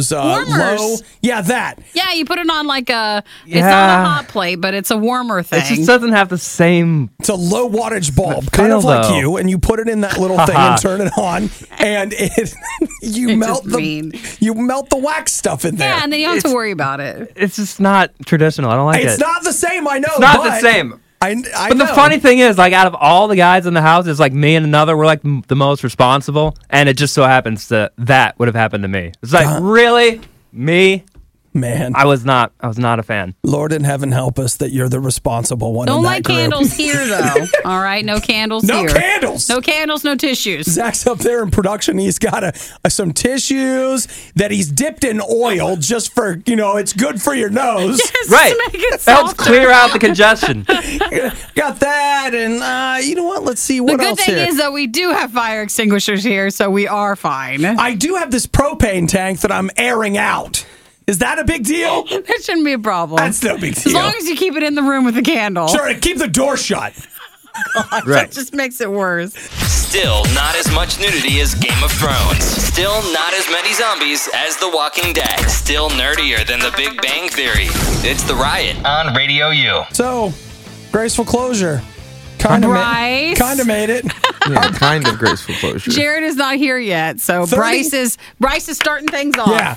warmers. Yeah, that. Yeah, you put it on like a. It's not a hot plate, but it's a warmer thing. It just doesn't have the same. It's a low wattage bulb, kind of like you, and you put it in that little thing and turn it on, and you melt the wax stuff in there. Yeah, and then you don't have to worry about it. It's just not traditional. I don't like it. It's not the same. I know. It's not the same. I but the funny thing is, like, out of all the guys in the house, it's like me and another were like the most responsible, and it just so happens that would have happened to me. It's like, really? Me? Man, I was not a fan. Lord in heaven help us that you're the responsible one. Don't in light that group. candles here, though. All right, no candles here. No candles. No candles, no tissues. Zach's up there in production. He's got some tissues that he's dipped in oil just for, it's good for your nose. Yes, right. To make it helps clear out the congestion. Got that, and you know what? Let's see what else here. The good thing is that we do have fire extinguishers here, so we are fine. I do have this propane tank that I'm airing out. Is that a big deal? That shouldn't be a problem. That's no big deal. As long as you keep it in the room with a candle. Sure, keep the door shut. God, that just makes it worse. Still not as much nudity as Game of Thrones. Still not as many zombies as The Walking Dead. Still nerdier than The Big Bang Theory. It's The Riot on Radio U. So, graceful closure. Kind of made it. Yeah, kind of graceful closure. Jared is not here yet, so Bryce is starting things off. Yeah,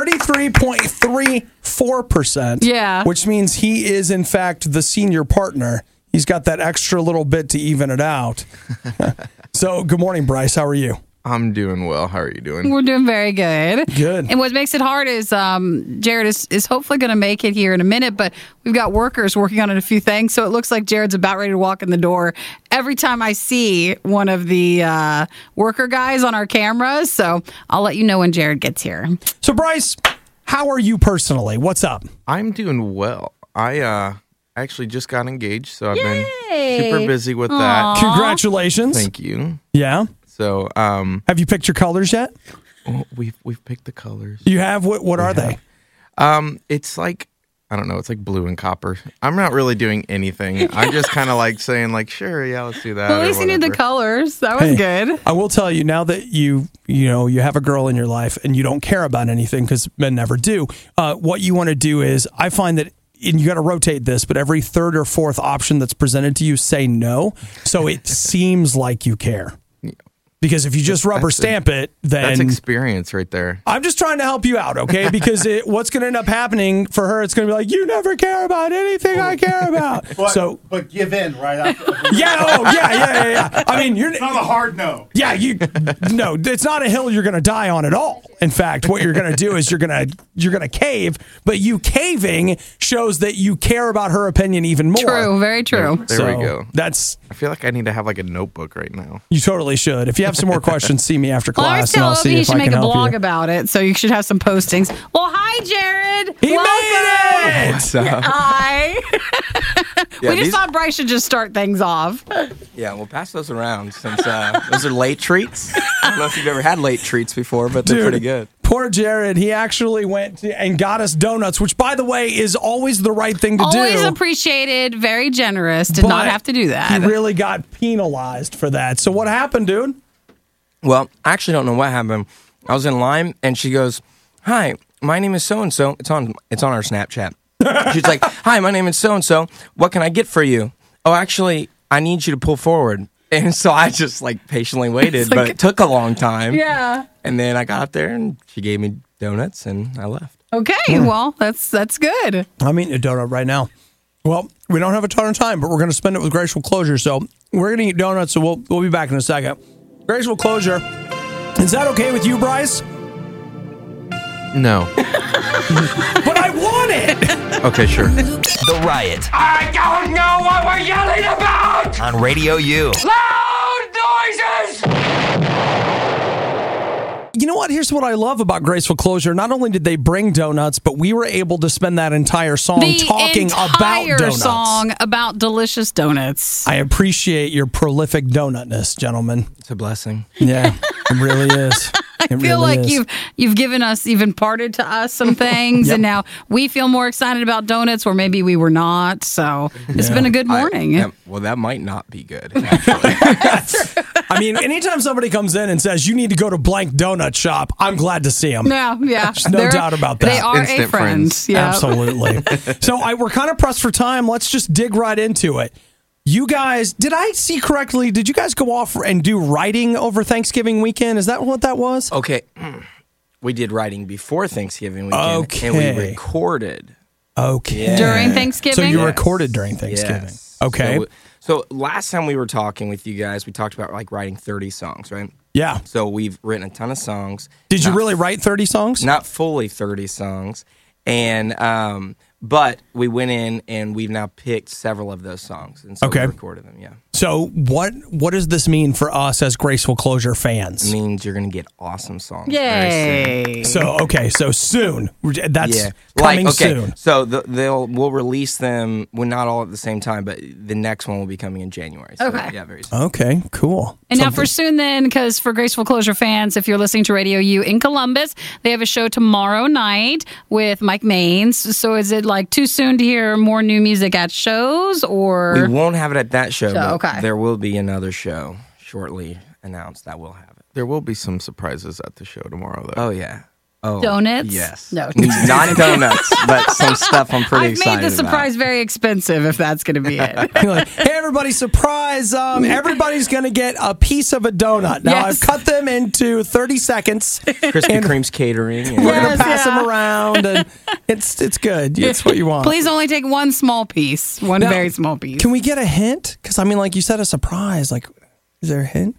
33.34%. Yeah, which means he is in fact the senior partner. He's got that extra little bit to even it out. So, good morning, Bryce. How are you? I'm doing well. How are you doing? We're doing very good. Good. And what makes it hard is Jared is hopefully going to make it here in a minute, but we've got workers working on a few things, so it looks like Jared's about ready to walk in the door every time I see one of the worker guys on our cameras. So I'll let you know when Jared gets here. So, Bryce, how are you personally? What's up? I'm doing well. I actually just got engaged, so I've been super busy with that. Congratulations. Thank you. Yeah. So, have you picked your colors yet? Oh, we've picked the colors. You have? What are they? It's like, I don't know. It's like blue and copper. I'm not really doing anything. I'm just kind of like saying, like, sure, yeah, let's do that. Well, at least you knew the colors. That was good. I will tell you now that you have a girl in your life and you don't care about anything because men never do. What you want to do is, I find that. And you got to rotate this, but every third or fourth option that's presented to you, say no. So it seems like you care. Because if you just rubber stamp it, then... That's experience right there. I'm just trying to help you out, okay? Because what's going to end up happening for her, it's going to be like, you never care about anything I care about. But give in right after. Yeah. I mean, it's not a hard no. Yeah, no, it's not a hill you're going to die on at all. In fact, what you're going to do is you're going to cave, but you caving shows that you care about her opinion even more. True, very true. There we go. I feel like I need to have like a notebook right now. You totally should. If you have some more questions, see me after class, and I'll see if I can help you. You should make a blog about it, so you should have some postings. Well, hi, Jared. He Welcome. made it. What's up? Hi. We just thought Bryce should just start things off. Yeah, we'll pass those around since those are late treats. I don't know if you've ever had late treats before, but they're pretty good. Poor Jared, he actually went and got us donuts, which, by the way, is always the right thing to do. Always appreciated, very generous, did not have to do that. He really got penalized for that. So what happened, dude? Well, I actually don't know what happened. I was in line, and she goes, "Hi, my name is so-and-so." It's on our Snapchat. She's like, "Hi, my name is so-and-so. What can I get for you?" "Oh, actually, I need you to pull forward." And so I just like patiently waited, but it took a long time. Yeah. And then I got up there and she gave me donuts and I left. Okay, well, that's good. I'm eating a donut right now. Well, we don't have a ton of time, but we're going to spend it with graceful closure. So we're going to eat donuts, so we'll be back in a second. Graceful closure. Is that okay with you, Bryce? No. But I want it! Okay, sure. The Riot I don't know what we're yelling about! on Radio U. Loud noises! You know what? Here's what I love about Graceful Closure. Not only did they bring donuts, but we were able to spend that entire song talking about donuts. Song about delicious donuts. I appreciate your prolific donutness, gentlemen. It's a blessing. Yeah, it really is. I feel like you've given us, even imparted to us some things, and now we feel more excited about donuts, or maybe we were not. So it's been a good morning. Well, that might not be good, actually. I mean, anytime somebody comes in and says you need to go to blank donut shop, I'm glad to see them. Yeah. There's no doubt about that. They are Instant a friend. friends. Yeah. Absolutely. So we're kind of pressed for time. Let's just dig right into it. You guys, did I see correctly? Did you guys go off and do writing over Thanksgiving weekend? Is that what that was? Okay. We did writing before Thanksgiving weekend. Okay. And we recorded. Okay. Yeah. During Thanksgiving? So you Yes. recorded during Thanksgiving. Yes. Okay. So last time we were talking with you guys, we talked about like writing 30 songs, right? Yeah. So we've written a ton of songs. Did you really write 30 songs? Not fully 30 songs. And but we went in and we've now picked several of those songs. And so we recorded them, yeah. So what does this mean for us as Graceful Closure fans? It means you're going to get awesome songs. Yay. So soon. That's Yeah. coming okay, soon. So we'll release them, well, not all at the same time, but the next one will be coming in January. So, Okay. Yeah, very soon. Okay, cool. And now for soon then, because for Graceful Closure fans, if you're listening to Radio U in Columbus, they have a show tomorrow night with Mike Maines. So is it like too soon to hear more new music at shows or? We won't have it at that show, but okay. there will be another show shortly announced that will have it. There will be some surprises at the show tomorrow, though. Oh, yeah. Oh, Donuts? Yes. No. Not donuts, but some stuff I'm pretty I've excited made the surprise very expensive if that's going to be it. You're like, hey, everybody, surprise. Everybody's going to get a piece of a donut. Now, Yes. I've cut them into 30 seconds. Krispy Kreme's catering. We're going Yes, to pass yeah. them around, and it's good. It's what you want. Please only take one small piece, one Now, very small piece. Can we get a hint? Because, I mean, like you said, a surprise. Like, is there a hint?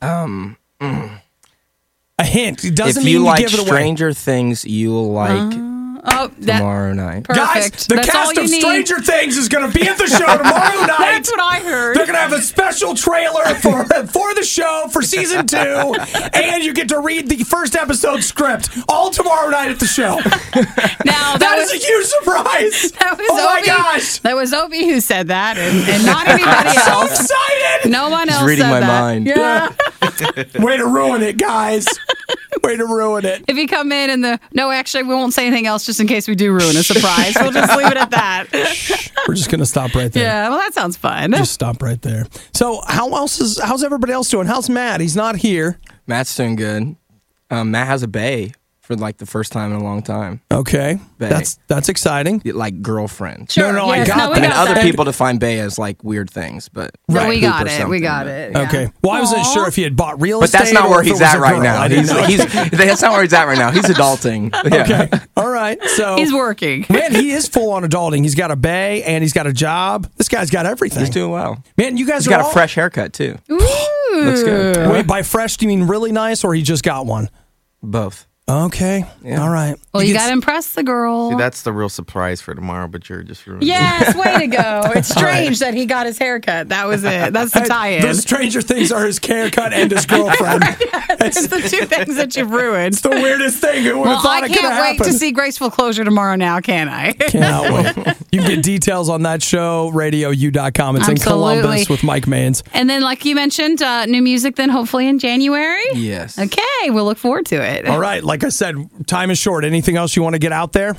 A hint. It doesn't If mean you like give it away. Stranger Things, you'll like tomorrow night. Perfect. Guys, the That's all cast you of need. Stranger Things is going to be at the show tomorrow night. That's what I heard. They're going to have a special trailer for the show for season 2, and you get to read the first episode script all tomorrow night at the show. Now that is a huge surprise. That was oh Obi, my gosh! That was Obi who said that, and not anybody I'm so else. excited. No one He's else reading said my that. mind. Yeah. Way to ruin it, guys. Way to ruin it. If you come in and no, actually, we won't say anything else just in case we do ruin a surprise. We'll just leave it at that. We're just going to stop right there. Yeah, well, that sounds fun. Just stop right there. So, how's everybody else doing? How's Matt? He's not here. Matt's doing good. Matt has a bae for like the first time in a long time. Okay, Bae. that's exciting. Like girlfriend. Sure, no, yes, I got we that. I mean, got other that. people define bae as like weird things, but No, like we poop got or it. We something, got but- it. Yeah. Okay. Well, I wasn't Aw. sure if he had bought real But estate. that's not or where if it he's was at a right girl. now. I didn't know. That's not where he's at right now. He's adulting. Yeah. Okay. All right. So He's working. Man, he is full on adulting. He's got a bae and he's got a job. This guy's got everything. He's doing well. Man, you guys He's are got all- a fresh haircut too. Ooh. Looks good. Wait, by fresh, do you mean really nice, or he just got one? Both. Okay. Yeah. All right. Well, you get- got to impress the girl. See, that's the real surprise for tomorrow, but you're just ruining it. Yes, way to go. It's strange that he got his haircut. That was it. That's the tie-in. The Stranger Things are his haircut and his girlfriend. It's the two things that you've ruined. It's the weirdest thing. Who would have Well, thought I it could have can't wait happened? to see Graceful Closure tomorrow now, can I? Cannot wait. You can get details on that show, radiou.com. It's in Absolutely. Columbus with Mike Maines. And then, like you mentioned, new music then hopefully in January. Yes. Okay, we'll look forward to it. All right. Like I said, time is short. Anything else you want to get out there?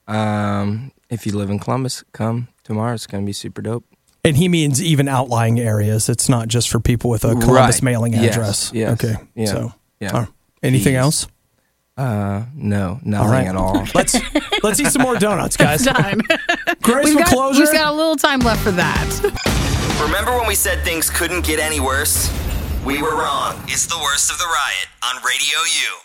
If you live in Columbus, come tomorrow. It's going to be super dope. And he means even outlying areas. It's not just for people with a Columbus Right. mailing Yes, address. yes, Okay. yeah, So, yeah. all right. Anything else? No, nothing All right. at all. Let's eat some more donuts, guys. Done. Graceful Closure. We've got a little time left for that. Remember when we said things couldn't get any worse? We were wrong. It's the worst of the riot on Radio U.